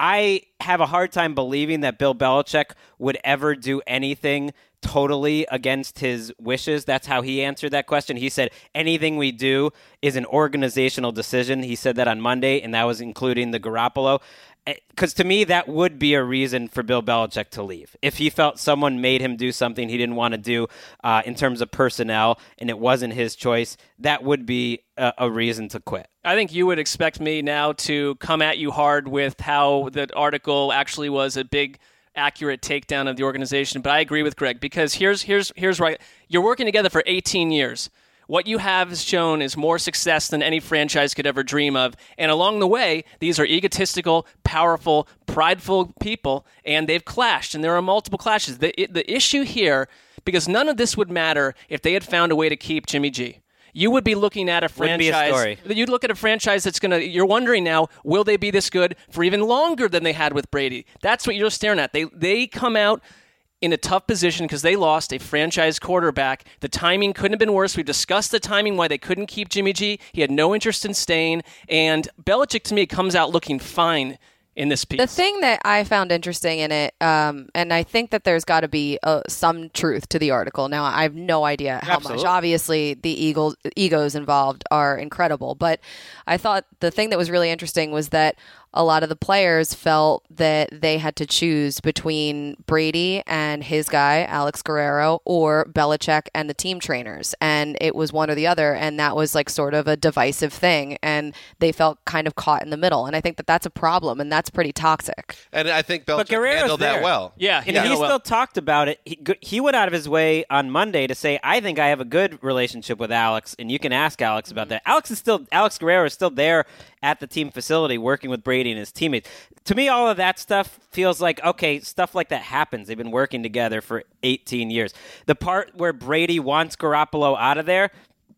[SPEAKER 2] I have a hard time believing that Bill Belichick would ever do anything totally against his wishes. That's how he answered that question. He said, anything we do is an organizational decision. He said that on Monday, and that was including the Garoppolo. Because to me, that would be a reason for Bill Belichick to leave. If he felt someone made him do something he didn't want to do in terms of personnel, and it wasn't his choice, that would be a reason to quit.
[SPEAKER 5] I think you would expect me now to come at you hard with how the article actually was a big, accurate takedown of the organization. But I agree with Greg, because here's right. You're working together for 18 years. What you have shown is more success than any franchise could ever dream of. And along the way, these are egotistical, powerful, prideful people, and they've clashed, and there are multiple clashes. The issue here, because none of this would matter if they had found a way to keep Jimmy G. You would be looking at a franchise. You'd look at a franchise that's going to. You're wondering now, will they be this good for even longer than they had with Brady? That's what you're staring at. They come out in a tough position because they lost a franchise quarterback. The timing couldn't have been worse. We've discussed the timing, why they couldn't keep Jimmy G. He had no interest in staying. And Belichick, to me, comes out looking fine in this piece.
[SPEAKER 3] The thing that I found interesting in it, and I think that there's got to be some truth to the article. Now, I have no idea how much. Obviously, the egos involved are incredible. But I thought the thing that was really interesting was that a lot of the players felt that they had to choose between Brady and his guy, Alex Guerrero, or Belichick and the team trainers. And it was one or the other. And that was like sort of a divisive thing. And they felt kind of caught in the middle. And I think that that's a problem. And that's pretty toxic.
[SPEAKER 1] And I think Belichick handled that well.
[SPEAKER 5] Yeah.
[SPEAKER 2] And he still talked about it. He went out of his way on Monday to say, I think I have a good relationship with Alex. And you can ask Alex about that. Alex Guerrero is still there at the team facility working with Brady and his teammates. To me, all of that stuff feels like, okay, stuff like that happens. They've been working together for 18 years. The part where Brady wants Garoppolo out of there,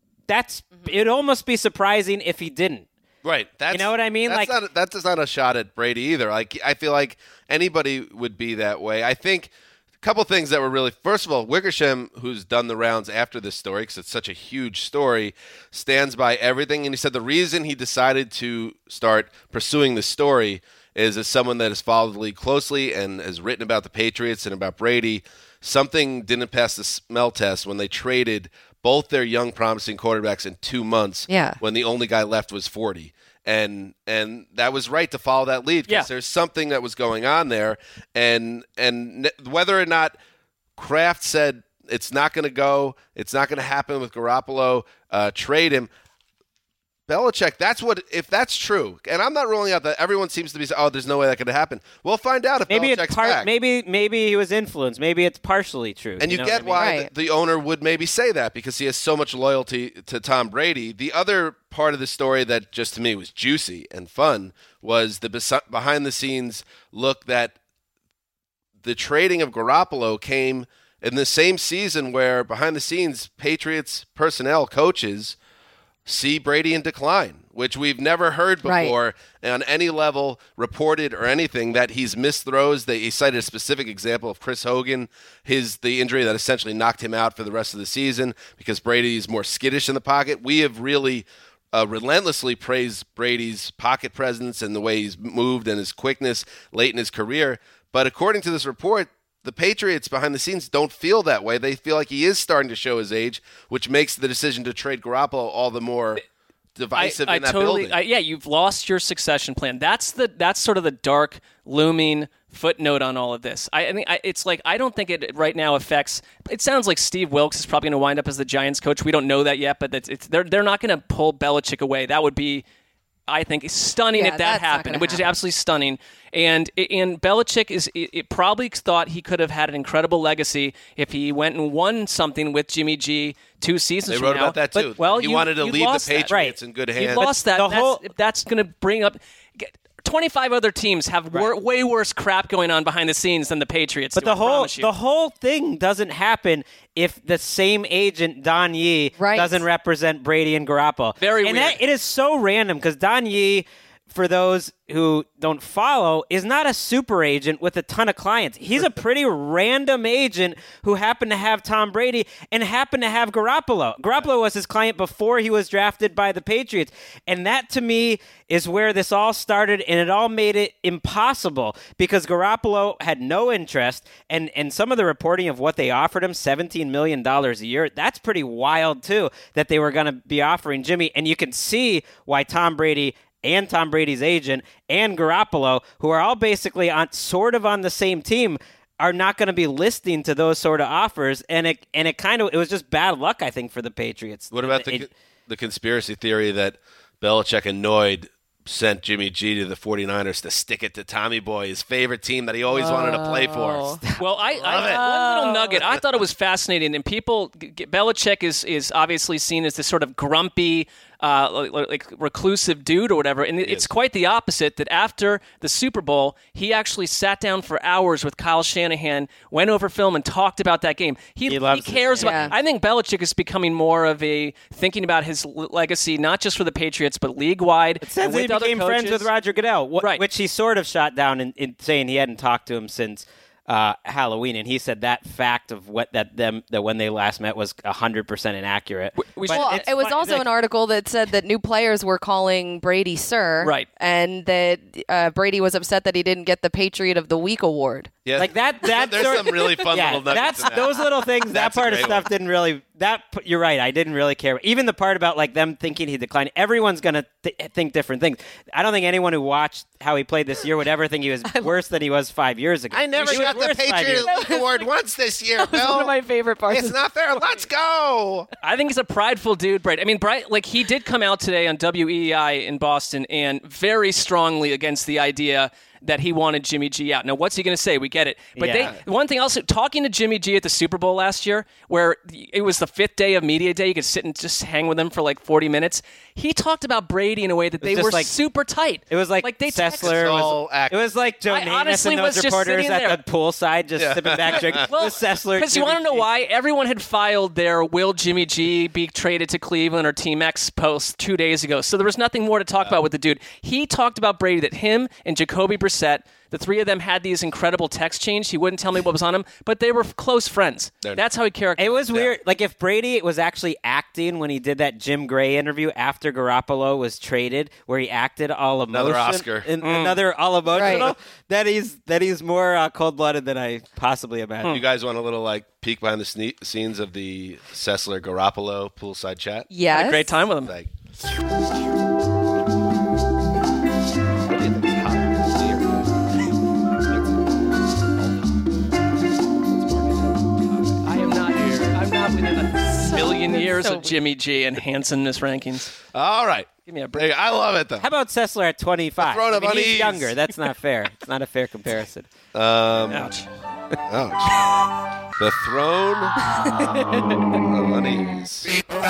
[SPEAKER 2] it'd almost be surprising if he didn't.
[SPEAKER 1] Right.
[SPEAKER 2] You know what I mean?
[SPEAKER 1] That's not a shot at Brady either. Like, I feel like anybody would be that way. I think a couple things that were really, first of all, Wickersham, who's done the rounds after this story, because it's such a huge story, stands by everything. And he said the reason he decided to start pursuing this story is, as someone that has followed the league closely and has written about the Patriots and about Brady, something didn't pass the smell test when they traded both their young, promising quarterbacks in 2 months when the only guy left was 40. And that was right to follow that lead, because there's something that was going on there. And whether or not Kraft said it's not going to go, it's not going to happen with Garoppolo, trade him, Belichick, if that's true, and I'm not ruling out that everyone seems to be saying, there's no way that could happen. We'll find out if Belichick's back.
[SPEAKER 2] Maybe he was influenced. Maybe it's partially true.
[SPEAKER 1] And you get why the owner would maybe say that, because he has so much loyalty to Tom Brady. The other part of the story that just to me was juicy and fun was the behind-the-scenes look that the trading of Garoppolo came in the same season where behind the scenes Patriots personnel coaches see Brady in decline, which we've never heard before on any level, reported or anything, that he's missed throws. He cited a specific example of Chris Hogan, the injury that essentially knocked him out for the rest of the season because Brady's more skittish in the pocket. We have really relentlessly praised Brady's pocket presence and the way he's moved and his quickness late in his career. But according to this report, the Patriots behind the scenes don't feel that way. They feel like he is starting to show his age, which makes the decision to trade Garoppolo all the more divisive in that building.
[SPEAKER 5] You've lost your succession plan. That's sort of the dark, looming footnote on all of this. I don't think it right now affects. It sounds like Steve Wilkes is probably going to wind up as the Giants coach. We don't know that yet, but they're not going to pull Belichick away. That would be, I think, stunning if that happened, which is absolutely stunning. And Belichick it probably thought he could have had an incredible legacy if he went and won something with Jimmy G 2 seasons from now.
[SPEAKER 1] They wrote about that too.
[SPEAKER 5] But,
[SPEAKER 1] he wanted to leave the Patriots in good hands.
[SPEAKER 5] You lost that. That's going to bring up. 25 other teams have way worse crap going on behind the scenes than the Patriots.
[SPEAKER 2] But the whole thing doesn't happen if the same agent, Don Yee, doesn't represent Brady and Garoppolo.
[SPEAKER 5] Very weird.
[SPEAKER 2] And it is so random because Don Yee, for those who don't follow, is not a super agent with a ton of clients. He's a pretty random agent who happened to have Tom Brady and happened to have Garoppolo. Garoppolo was his client before he was drafted by the Patriots. And that, to me, is where this all started, and it all made it impossible because Garoppolo had no interest, and some of the reporting of what they offered him, $17 million a year, that's pretty wild, too, that they were going to be offering Jimmy. And you can see why Tom Brady and Tom Brady's agent and Garoppolo, who are all basically sort of on the same team, are not going to be listening to those sort of offers. And it was just bad luck, I think, for the Patriots.
[SPEAKER 1] What about the conspiracy theory that Belichick annoyed sent Jimmy G to the 49ers to stick it to Tommy Boy, his favorite team that he always wanted to play for?
[SPEAKER 5] Well, one little nugget. I thought it was fascinating, and Belichick is obviously seen as this sort of grumpy, like reclusive dude or whatever, and it's quite the opposite. That after the Super Bowl, he actually sat down for hours with Kyle Shanahan, went over film, and talked about that game. He cares about. Yeah. I think Belichick is becoming more of a thinking about his legacy, not just for the Patriots, but league wide.
[SPEAKER 2] It says he became friends with Roger Goodell, which he sort of shot down in saying he hadn't talked to him since Halloween, and he said that fact of that when they last met was 100% inaccurate.
[SPEAKER 3] It was also an article that said that new players were calling Brady sir,
[SPEAKER 5] right,
[SPEAKER 3] and that Brady was upset that he didn't get the Patriot of the Week award.
[SPEAKER 1] Yeah,
[SPEAKER 2] like that.
[SPEAKER 1] There's some really fun little nuggets.
[SPEAKER 2] Those little things. That part of stuff didn't really. You're right. I didn't really care. Even the part about like them thinking he declined. Everyone's gonna think different things. I don't think anyone who watched how he played this year would ever think he was worse than he was 5 years ago.
[SPEAKER 1] I never got the Patriot League Award once this year, Bill.
[SPEAKER 3] That's one of my favorite parts.
[SPEAKER 1] It's not fair. Let's go.
[SPEAKER 5] I think he's a prideful dude, Brady. I mean, he did come out today on WEEI in Boston and very strongly against the idea that he wanted Jimmy G out. Now, what's he going to say? We get it. But one thing else, talking to Jimmy G at the Super Bowl last year, where it was the 5th day of media day, you could sit and just hang with him for like 40 minutes. He talked about Brady in a way that they were super tight.
[SPEAKER 2] It was like Sessler. It was like Joe Namath and those reporters at the poolside just sipping back drinks.
[SPEAKER 5] Well,
[SPEAKER 2] Sessler.
[SPEAKER 5] Because you want to know why? Everyone had filed their will Jimmy G be traded to Cleveland or Team X post 2 days ago. So there was nothing more to talk about with the dude. He talked about Brady, that him and Jacoby Brissett, the three of them had these incredible text chains. He wouldn't tell me what was on them, but they were close friends. That's how he characterized.
[SPEAKER 2] It was weird. Like if Brady was actually acting when he did that Jim Gray interview after Garoppolo was traded, where he acted all emotional,
[SPEAKER 1] another Oscar,
[SPEAKER 2] another all emotional. Right. That he's more cold-blooded than I possibly imagined.
[SPEAKER 1] You guys want a little like peek behind the scenes of the Sessler Garoppolo poolside chat?
[SPEAKER 3] Yes.
[SPEAKER 5] Had a great time with him.
[SPEAKER 1] Like,
[SPEAKER 5] within a million years of Jimmy G enhancing his rankings.
[SPEAKER 1] All right.
[SPEAKER 5] Give me a break.
[SPEAKER 1] Hey, I love it, though.
[SPEAKER 2] How about Sessler at 25? He's younger. That's not fair. It's not a fair comparison.
[SPEAKER 5] Ouch.
[SPEAKER 1] The throne of unease.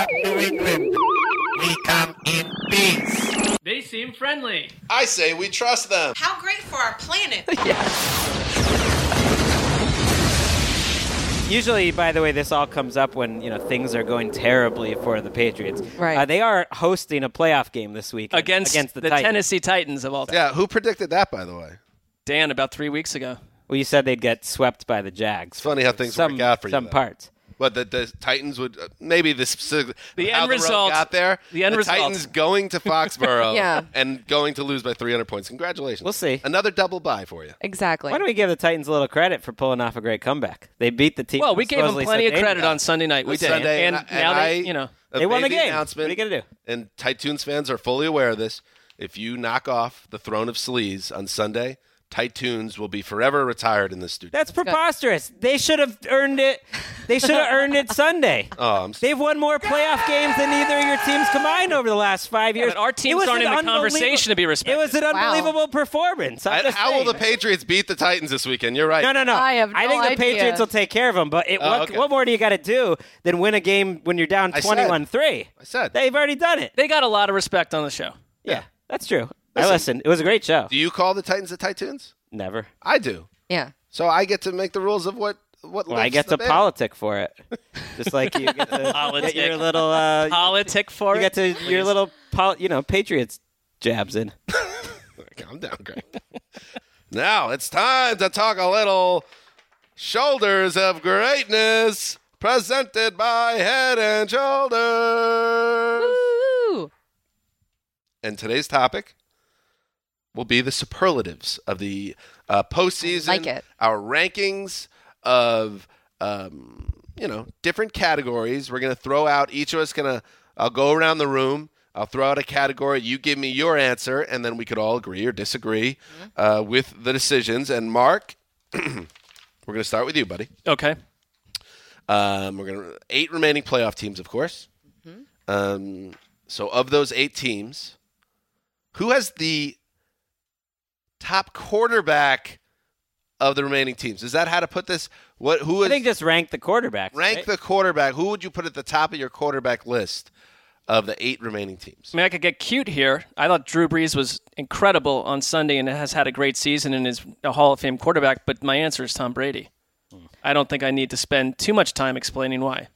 [SPEAKER 10] We come in peace.
[SPEAKER 5] They seem friendly.
[SPEAKER 1] I say we trust them.
[SPEAKER 7] How great for our planet.
[SPEAKER 2] Usually, by the way, this all comes up when things are going terribly for the Patriots.
[SPEAKER 3] Right.
[SPEAKER 2] They are hosting a playoff game this week
[SPEAKER 5] against
[SPEAKER 2] the
[SPEAKER 5] the
[SPEAKER 2] Titans.
[SPEAKER 5] Tennessee Titans of all time.
[SPEAKER 1] Yeah, who predicted that, by the way?
[SPEAKER 5] Dan, about 3 weeks ago.
[SPEAKER 2] Well, you said they'd get swept by the Jags.
[SPEAKER 1] It's funny how things work out for you.
[SPEAKER 2] Some
[SPEAKER 1] though.
[SPEAKER 2] parts.
[SPEAKER 1] But the Titans would maybe the
[SPEAKER 5] end result
[SPEAKER 1] got there.
[SPEAKER 5] The end result.
[SPEAKER 1] Titans going to Foxborough
[SPEAKER 3] Yeah.
[SPEAKER 1] and going to lose by 300 points. Congratulations.
[SPEAKER 2] We'll see.
[SPEAKER 1] Another double bye for you.
[SPEAKER 3] Exactly.
[SPEAKER 2] Why don't we give the Titans a little credit for pulling off a great comeback? They beat the team.
[SPEAKER 5] Well, we gave them
[SPEAKER 2] supposedly
[SPEAKER 5] plenty of
[SPEAKER 2] so
[SPEAKER 5] credit
[SPEAKER 2] dangerous.
[SPEAKER 5] on Sunday night. We did.
[SPEAKER 1] Sunday,
[SPEAKER 5] and now
[SPEAKER 2] They won the
[SPEAKER 1] made
[SPEAKER 2] game.
[SPEAKER 1] announcement,
[SPEAKER 2] What are you gonna do?
[SPEAKER 1] And Titans fans are fully aware of this. If you knock off the throne of sleaze on Sunday, Titans will be forever retired in this studio.
[SPEAKER 2] That's preposterous. They should have earned it. They should have earned it Sunday. They've won more playoff games than either of your teams combined over the last 5 years.
[SPEAKER 5] but our teams aren't in the conversation to be respected.
[SPEAKER 2] It was an unbelievable performance.
[SPEAKER 1] How will the Patriots beat the Titans this weekend? You're right.
[SPEAKER 2] No.
[SPEAKER 3] I have no
[SPEAKER 2] think the
[SPEAKER 3] idea.
[SPEAKER 2] Patriots will take care of them. But what more do you got to do than win a game when you're down 21-3?
[SPEAKER 1] I said.
[SPEAKER 2] They've already done it.
[SPEAKER 5] They got a lot of respect on the show.
[SPEAKER 2] Yeah, that's true. I listened. It was a great show.
[SPEAKER 1] Do you call the Titans the Titans?
[SPEAKER 2] Never.
[SPEAKER 1] I do.
[SPEAKER 3] Yeah.
[SPEAKER 1] So I get to make the rules of what
[SPEAKER 2] Well, I get to politic for it. Just like you get to get your little
[SPEAKER 5] politic for
[SPEAKER 2] you
[SPEAKER 5] it.
[SPEAKER 2] get to your little Patriots jabs in.
[SPEAKER 1] Calm down, Greg. Now it's time to talk a little Shoulders of Greatness, presented by Head and Shoulders.
[SPEAKER 3] Woo!
[SPEAKER 1] And today's topic will be the superlatives of the postseason.
[SPEAKER 3] Like it.
[SPEAKER 1] Our rankings of different categories. We're gonna throw out. Each of us I'll go around the room. I'll throw out a category. You give me your answer, and then we could all agree or disagree with the decisions. And Mark, we're gonna start with you, buddy.
[SPEAKER 5] Okay.
[SPEAKER 1] We're gonna 8 remaining playoff teams, of course.
[SPEAKER 3] Mm-hmm.
[SPEAKER 1] So of those 8 teams, who has the top quarterback of the remaining teams? Is that how to put this? I
[SPEAKER 2] think just rank the quarterbacks.
[SPEAKER 1] Rank the quarterback. Who would you put at the top of your quarterback list of the 8 remaining teams?
[SPEAKER 5] I mean, I could get cute here. I thought Drew Brees was incredible on Sunday and has had a great season and is a Hall of Fame quarterback, but my answer is Tom Brady. I don't think I need to spend too much time explaining why.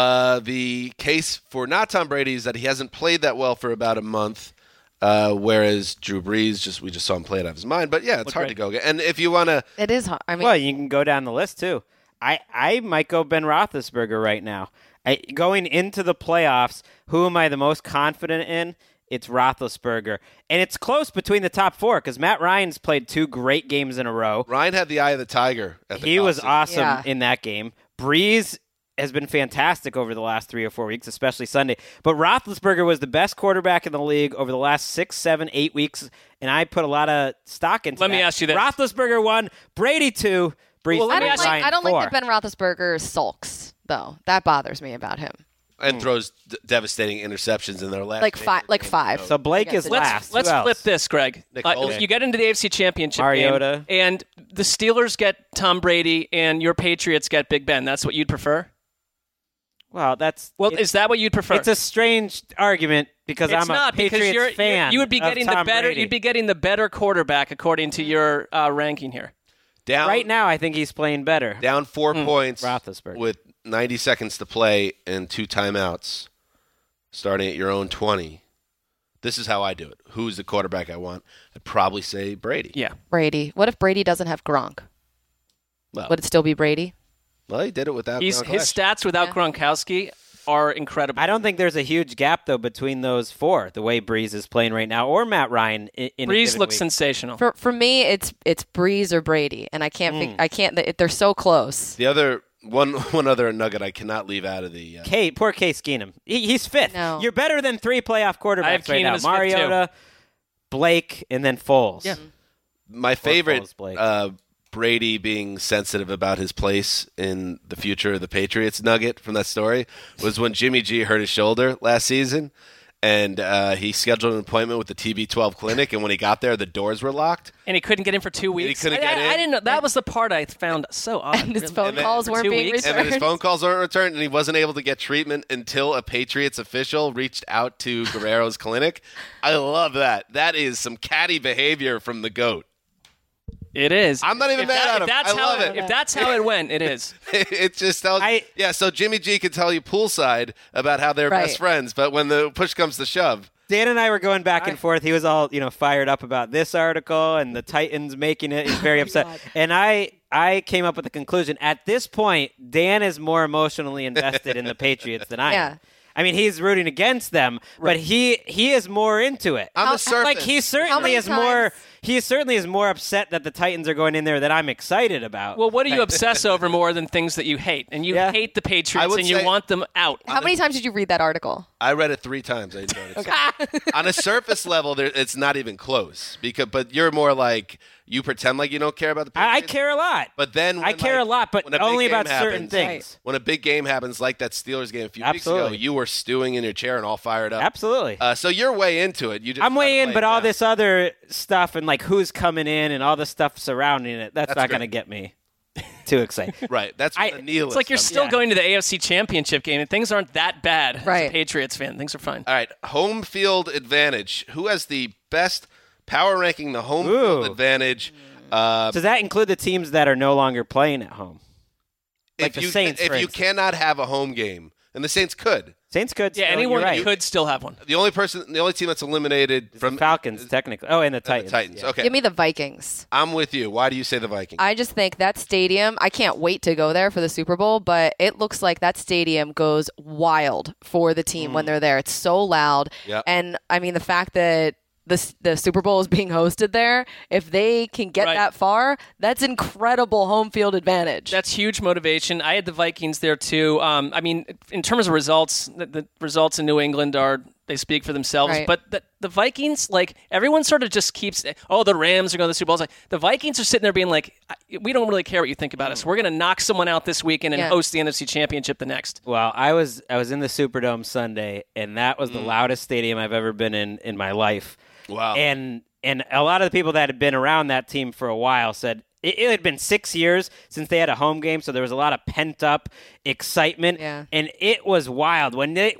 [SPEAKER 1] The case for not Tom Brady is that he hasn't played that well for about a month, whereas Drew Brees, we just saw him play it out of his mind. But yeah, it's hard to go get. And if you want to...
[SPEAKER 3] It is hard. I mean,
[SPEAKER 2] well, you can go down the list, too. I might go Ben Roethlisberger right now. Going into the playoffs, who am I the most confident in? It's Roethlisberger. And it's close between the top 4 because Matt Ryan's played 2 great games in a row.
[SPEAKER 1] Ryan had the eye of the tiger.
[SPEAKER 2] He was awesome in that game. Breeze has been fantastic over the last 3 or 4 weeks, especially Sunday. But Roethlisberger was the best quarterback in the league over the last 6, 7, 8 weeks, and I put a lot of stock into
[SPEAKER 5] Let me ask you this.
[SPEAKER 2] Roethlisberger 1, Brady 2, Breeze 3,
[SPEAKER 3] I don't
[SPEAKER 2] Ryan 4.
[SPEAKER 3] like that Ben Roethlisberger sulks, though. That bothers me about him.
[SPEAKER 1] And throws devastating interceptions in their last
[SPEAKER 3] like five.
[SPEAKER 2] So Blake is last.
[SPEAKER 5] Let's flip this, Greg.
[SPEAKER 1] Nick Foles.
[SPEAKER 5] If you get into the AFC Championship
[SPEAKER 2] Mariota.
[SPEAKER 5] game, and the Steelers get Tom Brady, and your Patriots get Big Ben, that's what you'd prefer?
[SPEAKER 2] Well,
[SPEAKER 5] is that what you'd prefer?
[SPEAKER 2] It's a strange argument because
[SPEAKER 5] it's
[SPEAKER 2] I'm
[SPEAKER 5] not,
[SPEAKER 2] a Patriots fan.
[SPEAKER 5] You would be getting
[SPEAKER 2] of Tom
[SPEAKER 5] Brady. You'd be getting the better quarterback according to your ranking here.
[SPEAKER 2] Right now, I think he's playing better.
[SPEAKER 1] Down 4 points
[SPEAKER 2] Roethlisberger.
[SPEAKER 1] with 90 seconds to play and 2 timeouts, starting at your own 20. This is how I do it. Who's the quarterback I want? I'd probably say Brady.
[SPEAKER 5] Yeah.
[SPEAKER 3] Brady. What if Brady doesn't have Gronk?
[SPEAKER 1] Well,
[SPEAKER 3] Would it still be Brady?
[SPEAKER 1] Well, he did it without
[SPEAKER 5] His
[SPEAKER 1] Gronk last year.
[SPEAKER 5] stats without Gronkowski are incredible.
[SPEAKER 2] I don't think there's a huge gap, though, between those 4, the way Breeze is playing right now, or Matt Ryan in a
[SPEAKER 5] Breeze
[SPEAKER 2] given
[SPEAKER 5] looks
[SPEAKER 2] week.
[SPEAKER 5] sensational.
[SPEAKER 3] For me, it's Breeze or Brady, and I can't. They're so close.
[SPEAKER 1] The other one other nugget I cannot leave out of the
[SPEAKER 2] Poor Case Keenum. He's 5th.
[SPEAKER 3] No.
[SPEAKER 2] You're better than 3 playoff quarterbacks
[SPEAKER 5] I have
[SPEAKER 2] right
[SPEAKER 5] Keenum
[SPEAKER 2] now.
[SPEAKER 5] as 5th, too.
[SPEAKER 2] Mariota, Blake, and then Foles.
[SPEAKER 5] Yeah.
[SPEAKER 1] my favorite
[SPEAKER 2] Foles, Blake.
[SPEAKER 1] Brady being sensitive about his place in the future of the Patriots nugget from that story was when Jimmy G hurt his shoulder last season, and he scheduled an appointment with the TB12 clinic, and when he got there, the doors were locked.
[SPEAKER 5] And he couldn't get in for 2 weeks.
[SPEAKER 1] couldn't get in.
[SPEAKER 5] I didn't know. That was the part I found so odd.
[SPEAKER 3] And his
[SPEAKER 5] really.
[SPEAKER 3] phone
[SPEAKER 1] And then
[SPEAKER 3] calls
[SPEAKER 5] for
[SPEAKER 3] weren't
[SPEAKER 5] 2
[SPEAKER 3] being
[SPEAKER 5] weeks?
[SPEAKER 1] And then his
[SPEAKER 3] returned.
[SPEAKER 1] phone calls weren't returned, and he wasn't able to get treatment until a Patriots official reached out to Guerrero's clinic. I love that. That is some catty behavior from the GOAT.
[SPEAKER 5] It is.
[SPEAKER 1] I'm not even mad at him. I love it.
[SPEAKER 5] If that's how it went, it is.
[SPEAKER 1] It just tells so Jimmy G can tell you poolside about how they're best friends, but when the push comes to shove.
[SPEAKER 2] Dan and I were going back and forth. He was all, fired up about this article and the Titans making it. He's very upset. And I came up with the conclusion. At this point, Dan is more emotionally invested in the Patriots than I am. I mean, he's rooting against them, but he is more into it.
[SPEAKER 1] On the surface.
[SPEAKER 2] Like he certainly is more. He certainly is more upset that the Titans are going in there than I'm excited about.
[SPEAKER 5] Well, what do you obsess over more than things that you hate? And you hate the Patriots and you want them out.
[SPEAKER 3] How many times did you read that article?
[SPEAKER 1] I read it 3 times. I enjoyed it. On a surface level, it's not even close. But you're more like you pretend like you don't care about the Patriots.
[SPEAKER 2] I care a lot.
[SPEAKER 1] But then
[SPEAKER 2] I care a lot, but only about certain things.
[SPEAKER 1] When a big game happens, like that Steelers game a few weeks ago, you were stewing in your chair and all fired up.
[SPEAKER 2] Absolutely.
[SPEAKER 1] So you're way into it.
[SPEAKER 2] I'm way in, but all this other stuff and like who's coming in and all the stuff surrounding it, that's not going to get me too excited.
[SPEAKER 1] Right. That's what the nihilist
[SPEAKER 5] It's like you're still going to the AFC Championship game, and things aren't that bad as a Patriots fan. Things are fine.
[SPEAKER 1] All right. Home field advantage. Who has the best power ranking the home field advantage?
[SPEAKER 2] Does that include the teams that are no longer playing at home? Like
[SPEAKER 1] the
[SPEAKER 2] Saints,
[SPEAKER 1] if you cannot have a home game, and the Saints could.
[SPEAKER 2] Saints could.
[SPEAKER 5] Yeah, anyone could still have one.
[SPEAKER 1] The only team that's eliminated from
[SPEAKER 2] the Falcons, technically. Oh, and the Titans.
[SPEAKER 1] The Titans.
[SPEAKER 2] Yeah.
[SPEAKER 1] Okay.
[SPEAKER 3] Give me the Vikings.
[SPEAKER 1] I'm with you. Why do you say the Vikings?
[SPEAKER 3] I just think that stadium, I can't wait to go there for the Super Bowl, but it looks like that stadium goes wild for the team when they're there. It's so loud.
[SPEAKER 1] Yep.
[SPEAKER 3] And, I mean, the fact that the Super Bowl is being hosted there, if they can get that far, that's incredible home field advantage.
[SPEAKER 5] That's huge motivation. I had the Vikings there too. I mean, in terms of results, the results in New England they speak for themselves.
[SPEAKER 3] Right.
[SPEAKER 5] But the Vikings, like everyone sort of just keeps, the Rams are going to the Super Bowl. It's like, the Vikings are sitting there being like, we don't really care what you think about us. We're going to knock someone out this weekend and host the NFC Championship the next.
[SPEAKER 2] Well, I was in the Superdome Sunday, and that was the loudest stadium I've ever been in my life.
[SPEAKER 1] Wow.
[SPEAKER 2] And a lot of the people that had been around that team for a while said it had been 6 years since they had a home game, so there was a lot of pent up excitement.
[SPEAKER 3] Yeah.
[SPEAKER 2] And it was wild when they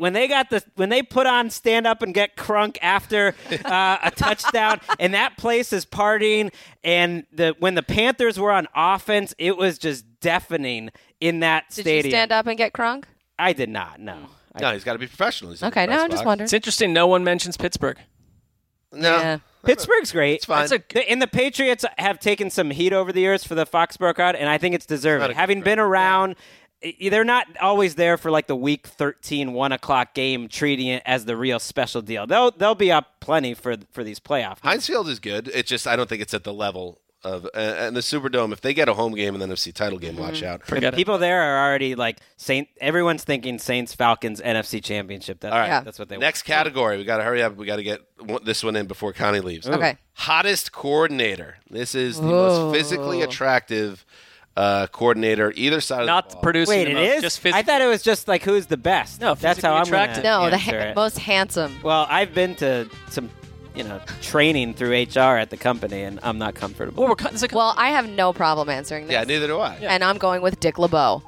[SPEAKER 2] put on Stand Up and Get Crunk after a touchdown, and that place is partying. And when the Panthers were on offense, it was just deafening in that stadium.
[SPEAKER 3] Did you stand up and get crunk?
[SPEAKER 2] I did not. No.
[SPEAKER 1] No, he's got to be professional.
[SPEAKER 3] Okay, no, I'm just wondering.
[SPEAKER 5] It's interesting. No one mentions Pittsburgh.
[SPEAKER 1] No.
[SPEAKER 3] Yeah.
[SPEAKER 2] Pittsburgh's great.
[SPEAKER 1] It's fine.
[SPEAKER 2] And the Patriots have taken some heat over the years for the Foxborough crowd, and I think it's deserved. Having been around, they're not always there for like the Week 13 1 o'clock game, treating it as the real special deal. They'll be up plenty for these playoff games.
[SPEAKER 1] Heinz Field is good. It's just I don't think it's at the level of and the Superdome. If they get a home game and then NFC title game, watch out.
[SPEAKER 2] People there are already like everyone's thinking Saints Falcons NFC Championship. All
[SPEAKER 1] right,
[SPEAKER 2] that's what they want.
[SPEAKER 1] Next category. We got to hurry up. We got to get this one in before Connie leaves.
[SPEAKER 3] Okay.
[SPEAKER 1] Hottest coordinator. This is the most physically attractive coordinator either side of the ball.
[SPEAKER 5] Not producing.
[SPEAKER 2] Wait, it is?
[SPEAKER 5] Just
[SPEAKER 2] I thought it was just like who's the best.
[SPEAKER 5] No,
[SPEAKER 2] that's how I'm
[SPEAKER 5] attractive.
[SPEAKER 2] gonna
[SPEAKER 3] No,
[SPEAKER 2] answer it.
[SPEAKER 3] most handsome.
[SPEAKER 2] Well, I've been to some, training through HR at the company, and I'm not comfortable.
[SPEAKER 3] Well, I have no problem answering this.
[SPEAKER 1] Yeah, neither do I.
[SPEAKER 3] And I'm going with Dick LeBeau.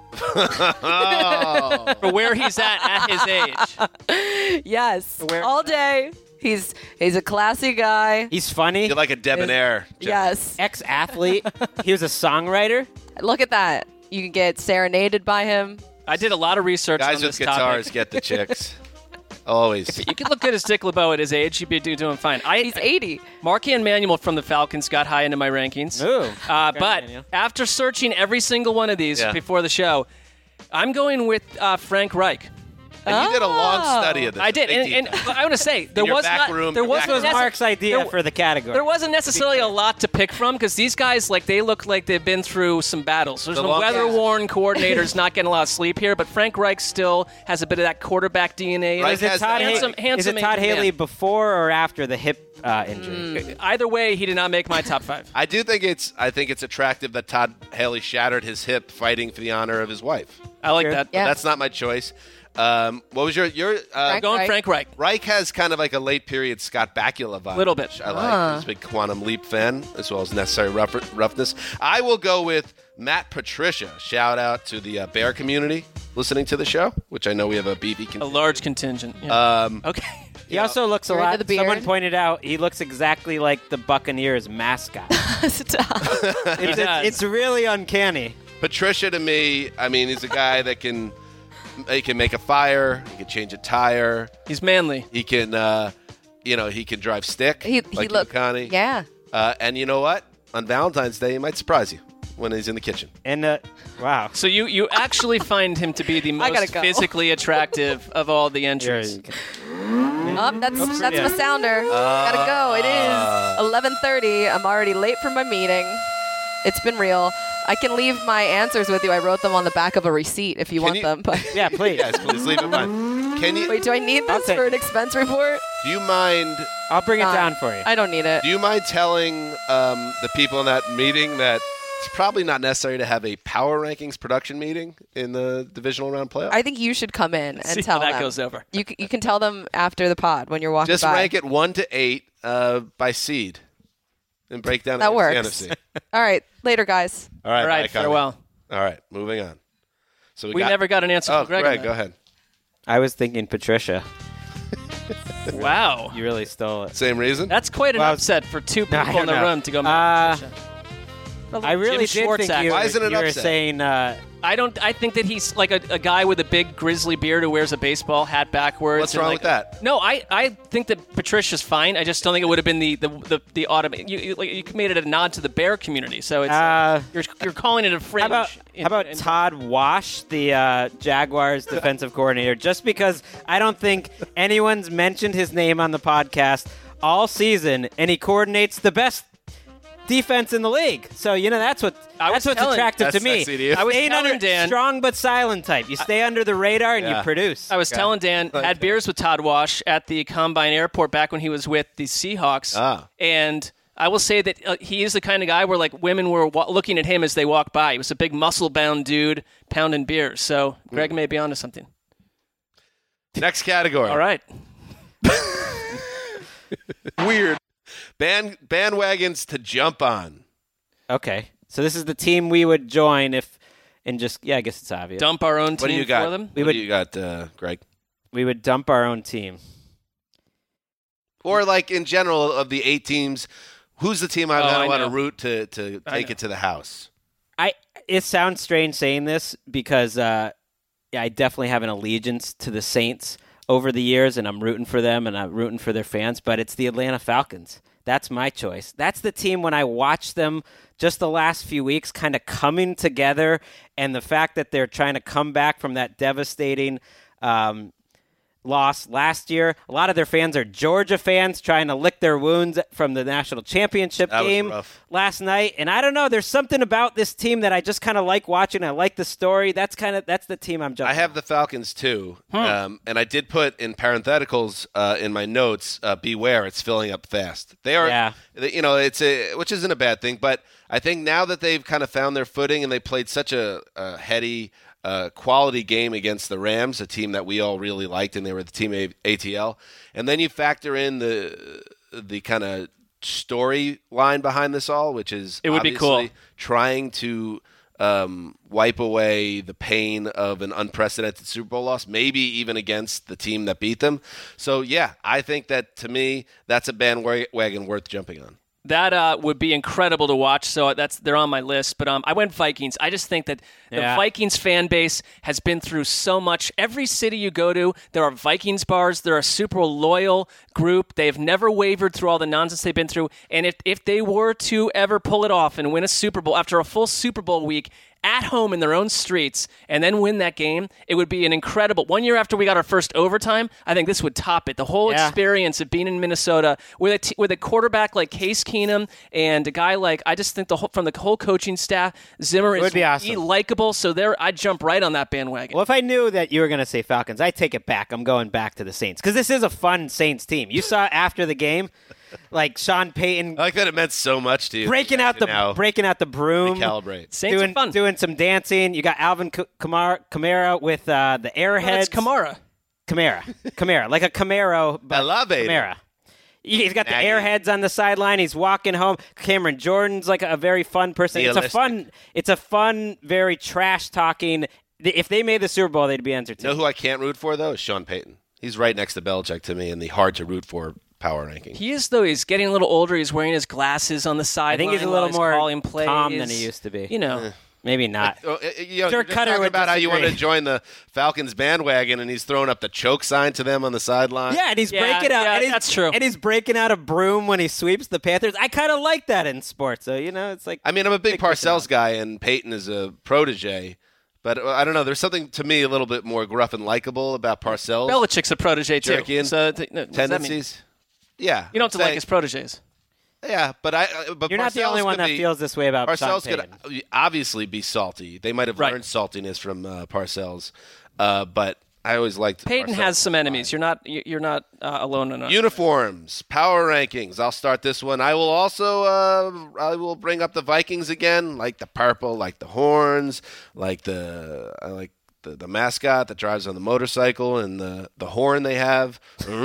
[SPEAKER 5] For where he's at his age.
[SPEAKER 3] Yes, all day. He's a classy guy.
[SPEAKER 2] He's funny.
[SPEAKER 1] You're like a debonair.
[SPEAKER 3] Yes.
[SPEAKER 2] Ex-athlete. He was a songwriter.
[SPEAKER 3] Look at that. You can get serenaded by him.
[SPEAKER 5] I did a lot of research
[SPEAKER 1] Guys
[SPEAKER 5] on
[SPEAKER 1] with
[SPEAKER 5] this
[SPEAKER 1] guitars
[SPEAKER 5] topic.
[SPEAKER 1] get the chicks. Always.
[SPEAKER 5] You could look good as Dick LeBeau at his age. You'd be doing fine.
[SPEAKER 3] He's 80.
[SPEAKER 5] Marquand Manuel from the Falcons got high into my rankings.
[SPEAKER 2] Ooh.
[SPEAKER 5] But after searching every single one of these before the show, I'm going with Frank Reich.
[SPEAKER 1] And you did a long study of this.
[SPEAKER 5] I did, and I want to say there was
[SPEAKER 2] Mark's idea for the category.
[SPEAKER 5] There wasn't necessarily a lot to pick from because these guys, they look like they've been through some battles. There's some weather-worn coordinators not getting a lot of sleep here, but Frank Reich still has a bit of that quarterback DNA.
[SPEAKER 2] Is it Todd Haley before or after the hip injury?
[SPEAKER 5] Either way, he did not make my top 5.
[SPEAKER 1] I think it's attractive that Todd Haley shattered his hip fighting for the honor of his wife.
[SPEAKER 5] I like that.
[SPEAKER 1] But that's not my choice. What was your
[SPEAKER 5] Frank Reich.
[SPEAKER 1] Reich has kind of like a late period Scott Bakula vibe.
[SPEAKER 5] Little bit.
[SPEAKER 1] I like. He's a big Quantum Leap fan as well as Necessary Roughness. I will go with Matt Patricia. Shout out to the Bear community listening to the show, which I know we have a BV contingent.
[SPEAKER 5] A large contingent. Yeah.
[SPEAKER 1] Okay.
[SPEAKER 2] He also looks a lot. Someone pointed out he looks exactly like the Buccaneers mascot.
[SPEAKER 3] Stop.
[SPEAKER 2] It's really uncanny.
[SPEAKER 1] Patricia, to me, I mean, he's a guy that can make a fire. He can change a tire.
[SPEAKER 5] He's manly.
[SPEAKER 1] He can, he can drive stick.
[SPEAKER 3] He look.
[SPEAKER 1] Connie.
[SPEAKER 3] Yeah.
[SPEAKER 1] And you know what? On Valentine's Day, he might surprise you when he's in the kitchen.
[SPEAKER 2] And wow.
[SPEAKER 5] So you actually find him to be the most physically attractive of all the entries.
[SPEAKER 3] That's my sounder. Gotta go. It is 11:30. I'm already late for my meeting. It's been real. I can leave my answers with you. I wrote them on the back of a receipt if you want them. But
[SPEAKER 2] yeah, please.
[SPEAKER 1] Yes, please leave it behind. Can you?
[SPEAKER 3] Wait, do I need this for an expense report?
[SPEAKER 1] Do you mind?
[SPEAKER 2] I'll bring it down for you.
[SPEAKER 3] I don't need it.
[SPEAKER 1] Do you mind telling the people in that meeting that it's probably not necessary to have a power rankings production meeting in the divisional round playoff?
[SPEAKER 3] I think you should come in and
[SPEAKER 5] See
[SPEAKER 3] tell
[SPEAKER 5] how that
[SPEAKER 3] them.
[SPEAKER 5] goes over.
[SPEAKER 3] You can tell them after the pod when you're walking
[SPEAKER 1] Just
[SPEAKER 3] by.
[SPEAKER 1] rank it 1 to 8 by seed and break down
[SPEAKER 3] That
[SPEAKER 1] the
[SPEAKER 3] works.
[SPEAKER 1] NFC.
[SPEAKER 3] All right. Later, guys.
[SPEAKER 1] All right.
[SPEAKER 5] All right,
[SPEAKER 1] bye, Connie.
[SPEAKER 5] farewell.
[SPEAKER 1] All right. Moving on. So
[SPEAKER 5] We never got an answer from Greg. on that.
[SPEAKER 1] Go ahead.
[SPEAKER 2] I was thinking Patricia.
[SPEAKER 5] Wow.
[SPEAKER 2] You really stole it.
[SPEAKER 1] Same reason?
[SPEAKER 5] That's quite an upset for two
[SPEAKER 2] No, I
[SPEAKER 5] people in the
[SPEAKER 2] don't know.
[SPEAKER 5] room to go.
[SPEAKER 2] I really
[SPEAKER 5] Jim
[SPEAKER 2] did
[SPEAKER 5] Schwartz
[SPEAKER 2] think you
[SPEAKER 1] Why isn't it
[SPEAKER 2] were
[SPEAKER 1] upset?
[SPEAKER 2] saying
[SPEAKER 5] I think that he's like a guy with a big grizzly beard who wears a baseball hat backwards.
[SPEAKER 1] What's
[SPEAKER 5] and
[SPEAKER 1] wrong
[SPEAKER 5] like,
[SPEAKER 1] with that?
[SPEAKER 5] No, I think that Patricia's fine. I just don't think it would have been the autumn. You made it a nod to the bear community, so it's you're calling it a fringe.
[SPEAKER 2] How about Todd Wash, the Jaguars defensive coordinator? Just because I don't think anyone's mentioned his name on the podcast all season, and he coordinates the best defense in the league. So that's what's attractive to me.
[SPEAKER 5] I was
[SPEAKER 2] Staying
[SPEAKER 5] telling
[SPEAKER 2] under
[SPEAKER 5] Dan,
[SPEAKER 2] strong but silent type. You stay under the radar and you produce.
[SPEAKER 5] I was telling Dan, had beers with Todd Wash at the Combine Airport back when he was with the Seahawks, and I will say that he is the kind of guy where like women were looking at him as they walked by. He was a big muscle-bound dude pounding beers. So Greg may be onto something.
[SPEAKER 1] Next category.
[SPEAKER 5] All right.
[SPEAKER 1] Weird. Bandwagons to jump on.
[SPEAKER 2] Okay. So this is the team we would join I guess it's obvious.
[SPEAKER 5] Dump our own team
[SPEAKER 1] What do you got?
[SPEAKER 5] for them?
[SPEAKER 1] What do you got, Greg?
[SPEAKER 2] We would dump our own team.
[SPEAKER 1] Or like in general of the 8 teams, who's the team I want to
[SPEAKER 5] know.
[SPEAKER 1] root to take it to the house?
[SPEAKER 2] It sounds strange saying this because I definitely have an allegiance to the Saints over the years, and I'm rooting for them, and I'm rooting for their fans, but it's the Atlanta Falcons. That's my choice. That's the team when I watch them just the last few weeks kind of coming together, and the fact that they're trying to come back from that devastating loss last year. A lot of their fans are Georgia fans trying to lick their wounds from the national championship game last night. And I don't know, there's something about this team that I just kind of like watching. I like the story. That's the team I'm jumping
[SPEAKER 1] I have the Falcons too. And I did put in parentheticals in my notes, beware, it's filling up fast. They are, which isn't a bad thing, but I think now that they've kind of found their footing and they played such a heady, quality game against the Rams, a team that we all really liked, and they were the team ATL. And then you factor in the kind of storyline behind this all, which is
[SPEAKER 5] it would be cool
[SPEAKER 1] trying to wipe away the pain of an unprecedented Super Bowl loss, maybe even against the team that beat them. So yeah, I think that to me, that's a bandwagon worth jumping on.
[SPEAKER 5] That would be incredible to watch. So they're on my list. But I went Vikings. I just think that the Vikings fan base has been through so much. Every city you go to, there are Vikings bars. They're a super loyal group. They've never wavered through all the nonsense they've been through. And if they were to ever pull it off and win a Super Bowl after a full Super Bowl week at home in their own streets and then win that game, it would be an incredible. 1 year after we got our first overtime, I think this would top it. The whole experience of being in Minnesota with a quarterback like Case Keenum and a guy like, I just think from the whole coaching staff, Zimmer is
[SPEAKER 2] awesome.
[SPEAKER 5] likable. So I'd jump right on that bandwagon.
[SPEAKER 2] Well, if I knew that you were going to say Falcons, I take it back. I'm going back to the Saints because this is a fun Saints team. You saw after the game, like Sean Payton.
[SPEAKER 1] I like that it meant so much to you.
[SPEAKER 2] Breaking out the broom.
[SPEAKER 1] Recalibrate.
[SPEAKER 5] Saints are fun.
[SPEAKER 2] Doing some dancing. You got Alvin Kamara with the Airheads.
[SPEAKER 5] That's Kamara.
[SPEAKER 2] Kamara. Like a Camaro, but
[SPEAKER 1] I love it.
[SPEAKER 2] Kamara. He's got the Airheads on the sideline. He's walking home. Cameron Jordan's like a very fun person. It's a fun, very trash talking. If they made the Super Bowl, they'd be entertained.
[SPEAKER 1] You know who I can't root for though? Is Sean Payton. He's right next to Belichick to me in the hard to root for power ranking.
[SPEAKER 5] He is, though. He's getting a little older. He's wearing his glasses on the side.
[SPEAKER 2] I think he's a little more
[SPEAKER 5] calling plays.
[SPEAKER 2] calm than he used to be.
[SPEAKER 5] You know.
[SPEAKER 2] Maybe not.
[SPEAKER 1] You're
[SPEAKER 2] Dirk
[SPEAKER 1] just
[SPEAKER 2] Cutter
[SPEAKER 1] talking
[SPEAKER 2] would
[SPEAKER 1] about how you want to
[SPEAKER 2] disagree.
[SPEAKER 1] join the Falcons bandwagon, and he's throwing up the choke sign to them on the sideline.
[SPEAKER 2] Yeah, and he's breaking out.
[SPEAKER 5] Yeah,
[SPEAKER 2] and he's,
[SPEAKER 5] that's true.
[SPEAKER 2] And he's breaking out a broom when he sweeps the Panthers. I kind of like that in sports. So, it's like.
[SPEAKER 1] I mean, I'm a big
[SPEAKER 2] Big
[SPEAKER 1] Parcells guy, and Peyton is a protege. But I don't know. There's something to me a little bit more gruff and likable about Parcells.
[SPEAKER 5] Belichick's a protege, too.
[SPEAKER 1] Jerky
[SPEAKER 5] So, what does that mean?
[SPEAKER 1] tendencies. Yeah,
[SPEAKER 5] You don't have to like his proteges.
[SPEAKER 1] Yeah, but
[SPEAKER 2] You're not the
[SPEAKER 1] Parcells
[SPEAKER 2] only one
[SPEAKER 1] could
[SPEAKER 2] that
[SPEAKER 1] be-
[SPEAKER 2] feels this way about Sean
[SPEAKER 1] Parcells
[SPEAKER 2] Payton.
[SPEAKER 1] could obviously be salty. They might have
[SPEAKER 5] Right.
[SPEAKER 1] learned saltiness from Parcells, but I always liked
[SPEAKER 5] Peyton
[SPEAKER 1] Parcells.
[SPEAKER 5] has some enemies. You're not alone enough.
[SPEAKER 1] Uniforms, power rankings. I'll start this one. I will also I will bring up the Vikings again, like the purple, like the horns, like I like the mascot that drives on the motorcycle and the horn they have.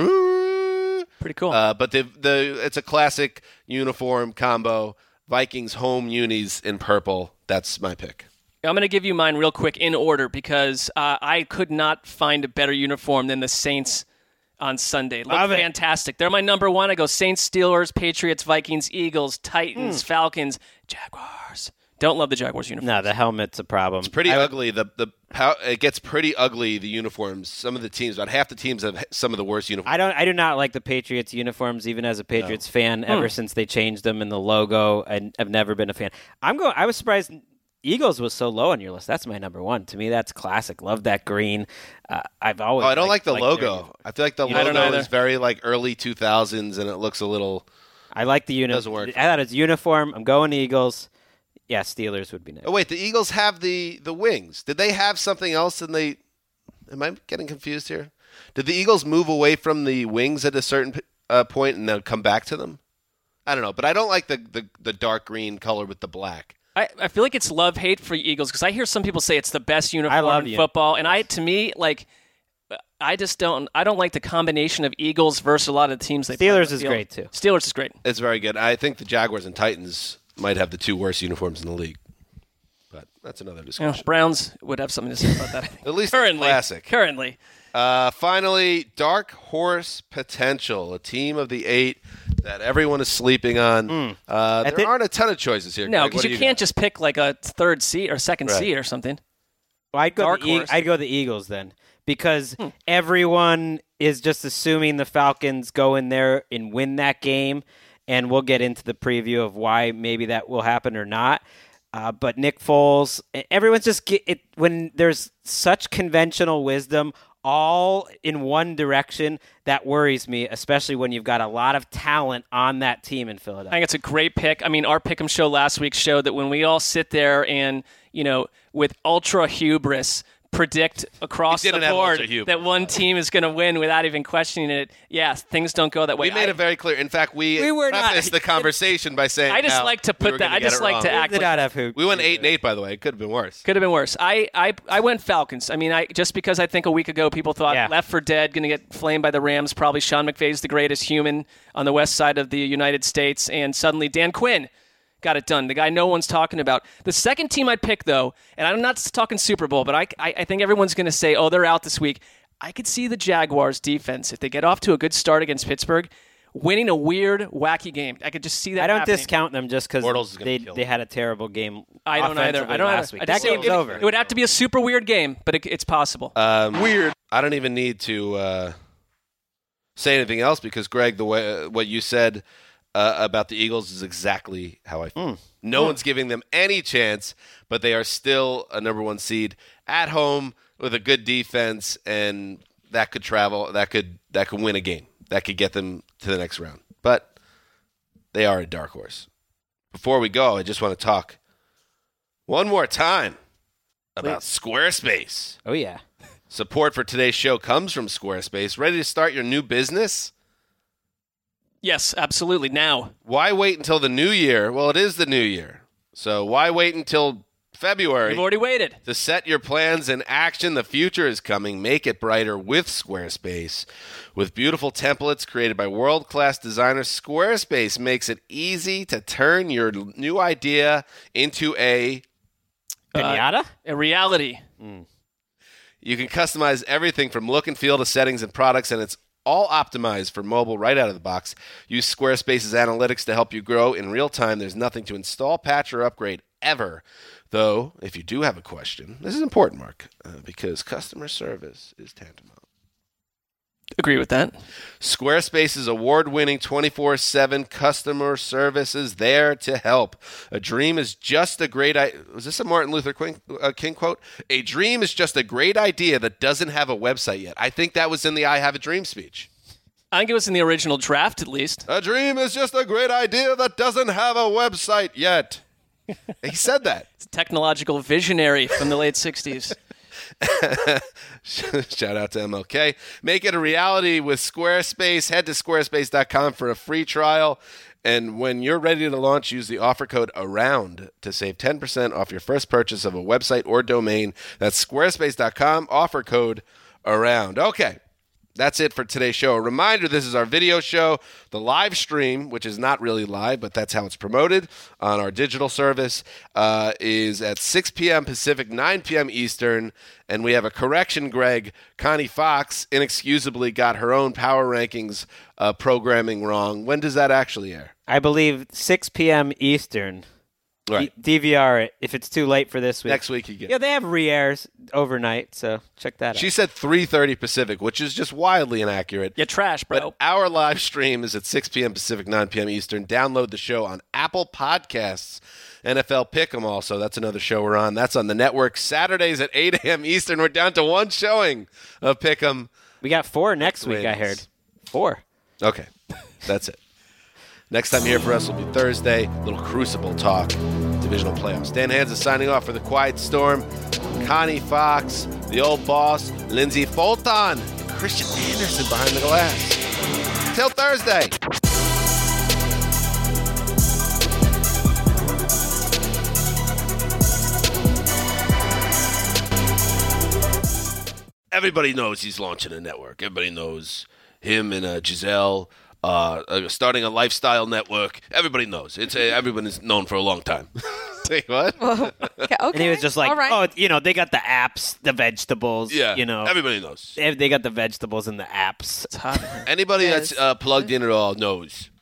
[SPEAKER 5] Pretty cool.
[SPEAKER 1] But it's a classic uniform combo. Vikings home unis in purple. That's my pick.
[SPEAKER 5] I'm going to give you mine real quick in order because I could not find a better uniform than the Saints on Sunday.
[SPEAKER 2] Love it.
[SPEAKER 5] Fantastic. They're my number one. I go Saints, Steelers, Patriots, Vikings, Eagles, Titans, Falcons, Jaguars. Don't love the Jaguars uniform.
[SPEAKER 2] No, the helmet's a problem.
[SPEAKER 1] It's pretty ugly. It gets pretty ugly, the uniforms. Some of the teams, about half the teams have some of the worst uniforms.
[SPEAKER 2] I do not like the Patriots uniforms, even as a Patriots fan. Ever since they changed them in the logo, I've never been a fan. I was surprised Eagles was so low on your list. That's my number one. To me, that's classic. Love that green. I've always.
[SPEAKER 1] I don't like the
[SPEAKER 2] liked
[SPEAKER 1] logo. I feel like the
[SPEAKER 5] I don't
[SPEAKER 1] logo
[SPEAKER 5] either.
[SPEAKER 1] is very like early 2000s, and it looks a little.
[SPEAKER 2] I like the uniform.
[SPEAKER 1] Doesn't work.
[SPEAKER 2] I thought it's uniform. I'm going Eagles. Yeah, Steelers would be nice.
[SPEAKER 1] Oh wait, the Eagles have the wings. Did they have something else? And they? Am I getting confused here? Did the Eagles move away from the wings at a certain point and then come back to them? I don't know, but I don't like the dark green color with the black.
[SPEAKER 5] I feel like it's love-hate for Eagles because I hear some people say it's the best
[SPEAKER 2] I
[SPEAKER 5] uniform
[SPEAKER 2] love
[SPEAKER 5] in
[SPEAKER 2] the
[SPEAKER 5] football, and I don't like the combination of Eagles versus a lot of the teams they play on
[SPEAKER 2] Steelers
[SPEAKER 5] the
[SPEAKER 2] is
[SPEAKER 5] field.
[SPEAKER 2] great too.
[SPEAKER 5] Steelers is great.
[SPEAKER 1] It's very good. I think the Jaguars and Titans might have the two worst uniforms in the league, but that's another
[SPEAKER 5] You know,
[SPEAKER 1] discussion.
[SPEAKER 5] Browns would have something to say about that. I think.
[SPEAKER 1] At least
[SPEAKER 5] currently,
[SPEAKER 1] classic.
[SPEAKER 5] Currently,
[SPEAKER 1] Finally, Dark Horse Potential, a team of the 8 that everyone is sleeping on. There aren't a ton of choices here.
[SPEAKER 5] no,
[SPEAKER 1] Greg.
[SPEAKER 5] because
[SPEAKER 1] What do
[SPEAKER 5] you can't
[SPEAKER 1] got?
[SPEAKER 5] just pick like a third seed or second
[SPEAKER 1] Right.
[SPEAKER 5] seed or something.
[SPEAKER 2] Well, I'd
[SPEAKER 5] Dark horse.
[SPEAKER 2] go the Eagles then because everyone is just assuming the Falcons go in there and win that game, and we'll get into the preview of why maybe that will happen or not. But Nick Foles, everyone's just when there's such conventional wisdom all in one direction, that worries me, especially when you've got a lot of talent on that team in
[SPEAKER 5] I
[SPEAKER 2] Philadelphia.
[SPEAKER 5] think it's a great pick. I mean, our Pick'em show last week showed that when we all sit there and, with ultra hubris, predict across
[SPEAKER 1] We
[SPEAKER 5] the
[SPEAKER 1] didn't have
[SPEAKER 5] board
[SPEAKER 1] ultra hubris.
[SPEAKER 5] that one team is going to win without even questioning it, things don't go that way.
[SPEAKER 1] We made it very clear. In fact, we
[SPEAKER 2] were not-
[SPEAKER 1] prefaced the conversation by saying
[SPEAKER 5] I just
[SPEAKER 1] how
[SPEAKER 5] like to
[SPEAKER 1] we
[SPEAKER 5] put
[SPEAKER 1] were
[SPEAKER 5] that.
[SPEAKER 1] gonna
[SPEAKER 5] I
[SPEAKER 1] get
[SPEAKER 5] just
[SPEAKER 1] it
[SPEAKER 5] like
[SPEAKER 1] wrong.
[SPEAKER 5] to act.
[SPEAKER 2] Did
[SPEAKER 5] like,
[SPEAKER 2] not have who.
[SPEAKER 1] We went 8-8, by the way. It could have been worse.
[SPEAKER 5] Could have been worse. I went Falcons. I mean, just because I think a week ago people thought
[SPEAKER 2] Yeah.
[SPEAKER 5] Left for Dead going to get flamed by the Rams. Probably Sean McVay's the greatest human on the west side of the United States, and suddenly Dan Quinn got it done. The guy no one's talking about. The second team I'd pick, though, and I'm not talking Super Bowl, but I think everyone's going to say, oh, they're out this week. I could see the Jaguars defense, if they get off to a good start against Pittsburgh, winning a weird, wacky game. I could just see that
[SPEAKER 2] I don't
[SPEAKER 5] happening.
[SPEAKER 2] discount them just because
[SPEAKER 1] Bortles is gonna kill
[SPEAKER 2] they had a terrible game.
[SPEAKER 5] I don't either.
[SPEAKER 2] offensively
[SPEAKER 5] I don't
[SPEAKER 2] last
[SPEAKER 5] either.
[SPEAKER 2] week.
[SPEAKER 5] I
[SPEAKER 2] That
[SPEAKER 5] just say
[SPEAKER 2] game's over.
[SPEAKER 5] It would have to be a super weird game, but it's possible.
[SPEAKER 1] Weird. I don't even need to say anything else because, Greg, the way what you said about the Eagles is exactly how I feel. No one's giving them any chance, but they are still a number 1 seed at home with a good defense, and that could travel. That could win a game. That could get them to the next round. But they are a dark horse. Before we go, I just want to talk one more time about Squarespace.
[SPEAKER 2] Oh yeah.
[SPEAKER 1] Support for today's show comes from Squarespace. Ready to start your new business?
[SPEAKER 5] Yes, absolutely. Now.
[SPEAKER 1] Why wait until the new year? Well, it is the new year. So why wait until February
[SPEAKER 5] We've already waited.
[SPEAKER 1] to set your plans in action? The future is coming. Make it brighter with Squarespace. With beautiful templates created by world-class designers, Squarespace makes it easy to turn your new idea into a
[SPEAKER 2] Pinata?
[SPEAKER 5] A reality.
[SPEAKER 1] You can customize everything from look and feel to settings and products, and it's all optimized for mobile right out of the box. Use Squarespace's analytics to help you grow in real time. There's nothing to install, patch, or upgrade ever. Though, if you do have a question, this is important, Mark, because customer service is tantamount.
[SPEAKER 5] Agree with that.
[SPEAKER 1] Squarespace's award-winning 24/7 customer service is there to help. A dream is just a great idea. Was this a Martin Luther King quote? A dream is just a great idea that doesn't have a website yet. I think that was in the I Have a Dream speech.
[SPEAKER 5] I think it was in the original draft, at least.
[SPEAKER 1] A dream is just a great idea that doesn't have a website yet. He said that.
[SPEAKER 5] It's a technological visionary from the late 60s.
[SPEAKER 1] Shout out to MLK. Make it a reality with Squarespace. Head to squarespace.com for a free trial. And when you're ready to launch, use the offer code AROUND to save 10% off your first purchase of a website or domain. That's squarespace.com, offer code AROUND. Okay. That's it for today's show. A reminder, this is our video show. The live stream, which is not really live, but that's how it's promoted on our digital service, is at 6 p.m. Pacific, 9 p.m. Eastern. And we have a correction, Greg. Connie Fox inexcusably got her own power rankings programming wrong. When does that actually air?
[SPEAKER 2] I believe 6 p.m. Eastern.
[SPEAKER 1] Right.
[SPEAKER 2] DVR it if it's too late for this week.
[SPEAKER 1] Next week you get it.
[SPEAKER 2] Yeah, they have re-airs overnight, so check that out.
[SPEAKER 1] She said 3:30 Pacific, which is just wildly inaccurate.
[SPEAKER 5] You're trash, bro.
[SPEAKER 1] But our live stream is at 6 p.m. Pacific, 9 p.m. Eastern. Download the show on Apple Podcasts. NFL Pick'em also. That's another show we're on. That's on the network. Saturdays at 8 a.m. Eastern. We're down to one showing of Pick'em.
[SPEAKER 2] We got 4 next week, I heard. 4.
[SPEAKER 1] Okay. That's it. Next time here for us will be Thursday. A little Crucible talk. Divisional playoffs. Dan Hansa signing off for the Quiet Storm. Connie Fox, the old boss, Lindsey Fulton, and Christian Anderson behind the glass. Till Thursday. Everybody knows he's launching a network. Everybody knows him and Giselle starting a lifestyle network. Everybody knows. Everyone is known for a long time. Say what?
[SPEAKER 3] Okay.
[SPEAKER 2] And he was just like,
[SPEAKER 3] All right.
[SPEAKER 2] they got the apps, the vegetables.
[SPEAKER 1] Yeah,
[SPEAKER 2] you know,
[SPEAKER 1] everybody knows.
[SPEAKER 2] They got the vegetables and the apps.
[SPEAKER 1] Anybody
[SPEAKER 3] Yes.
[SPEAKER 1] that's plugged in at all knows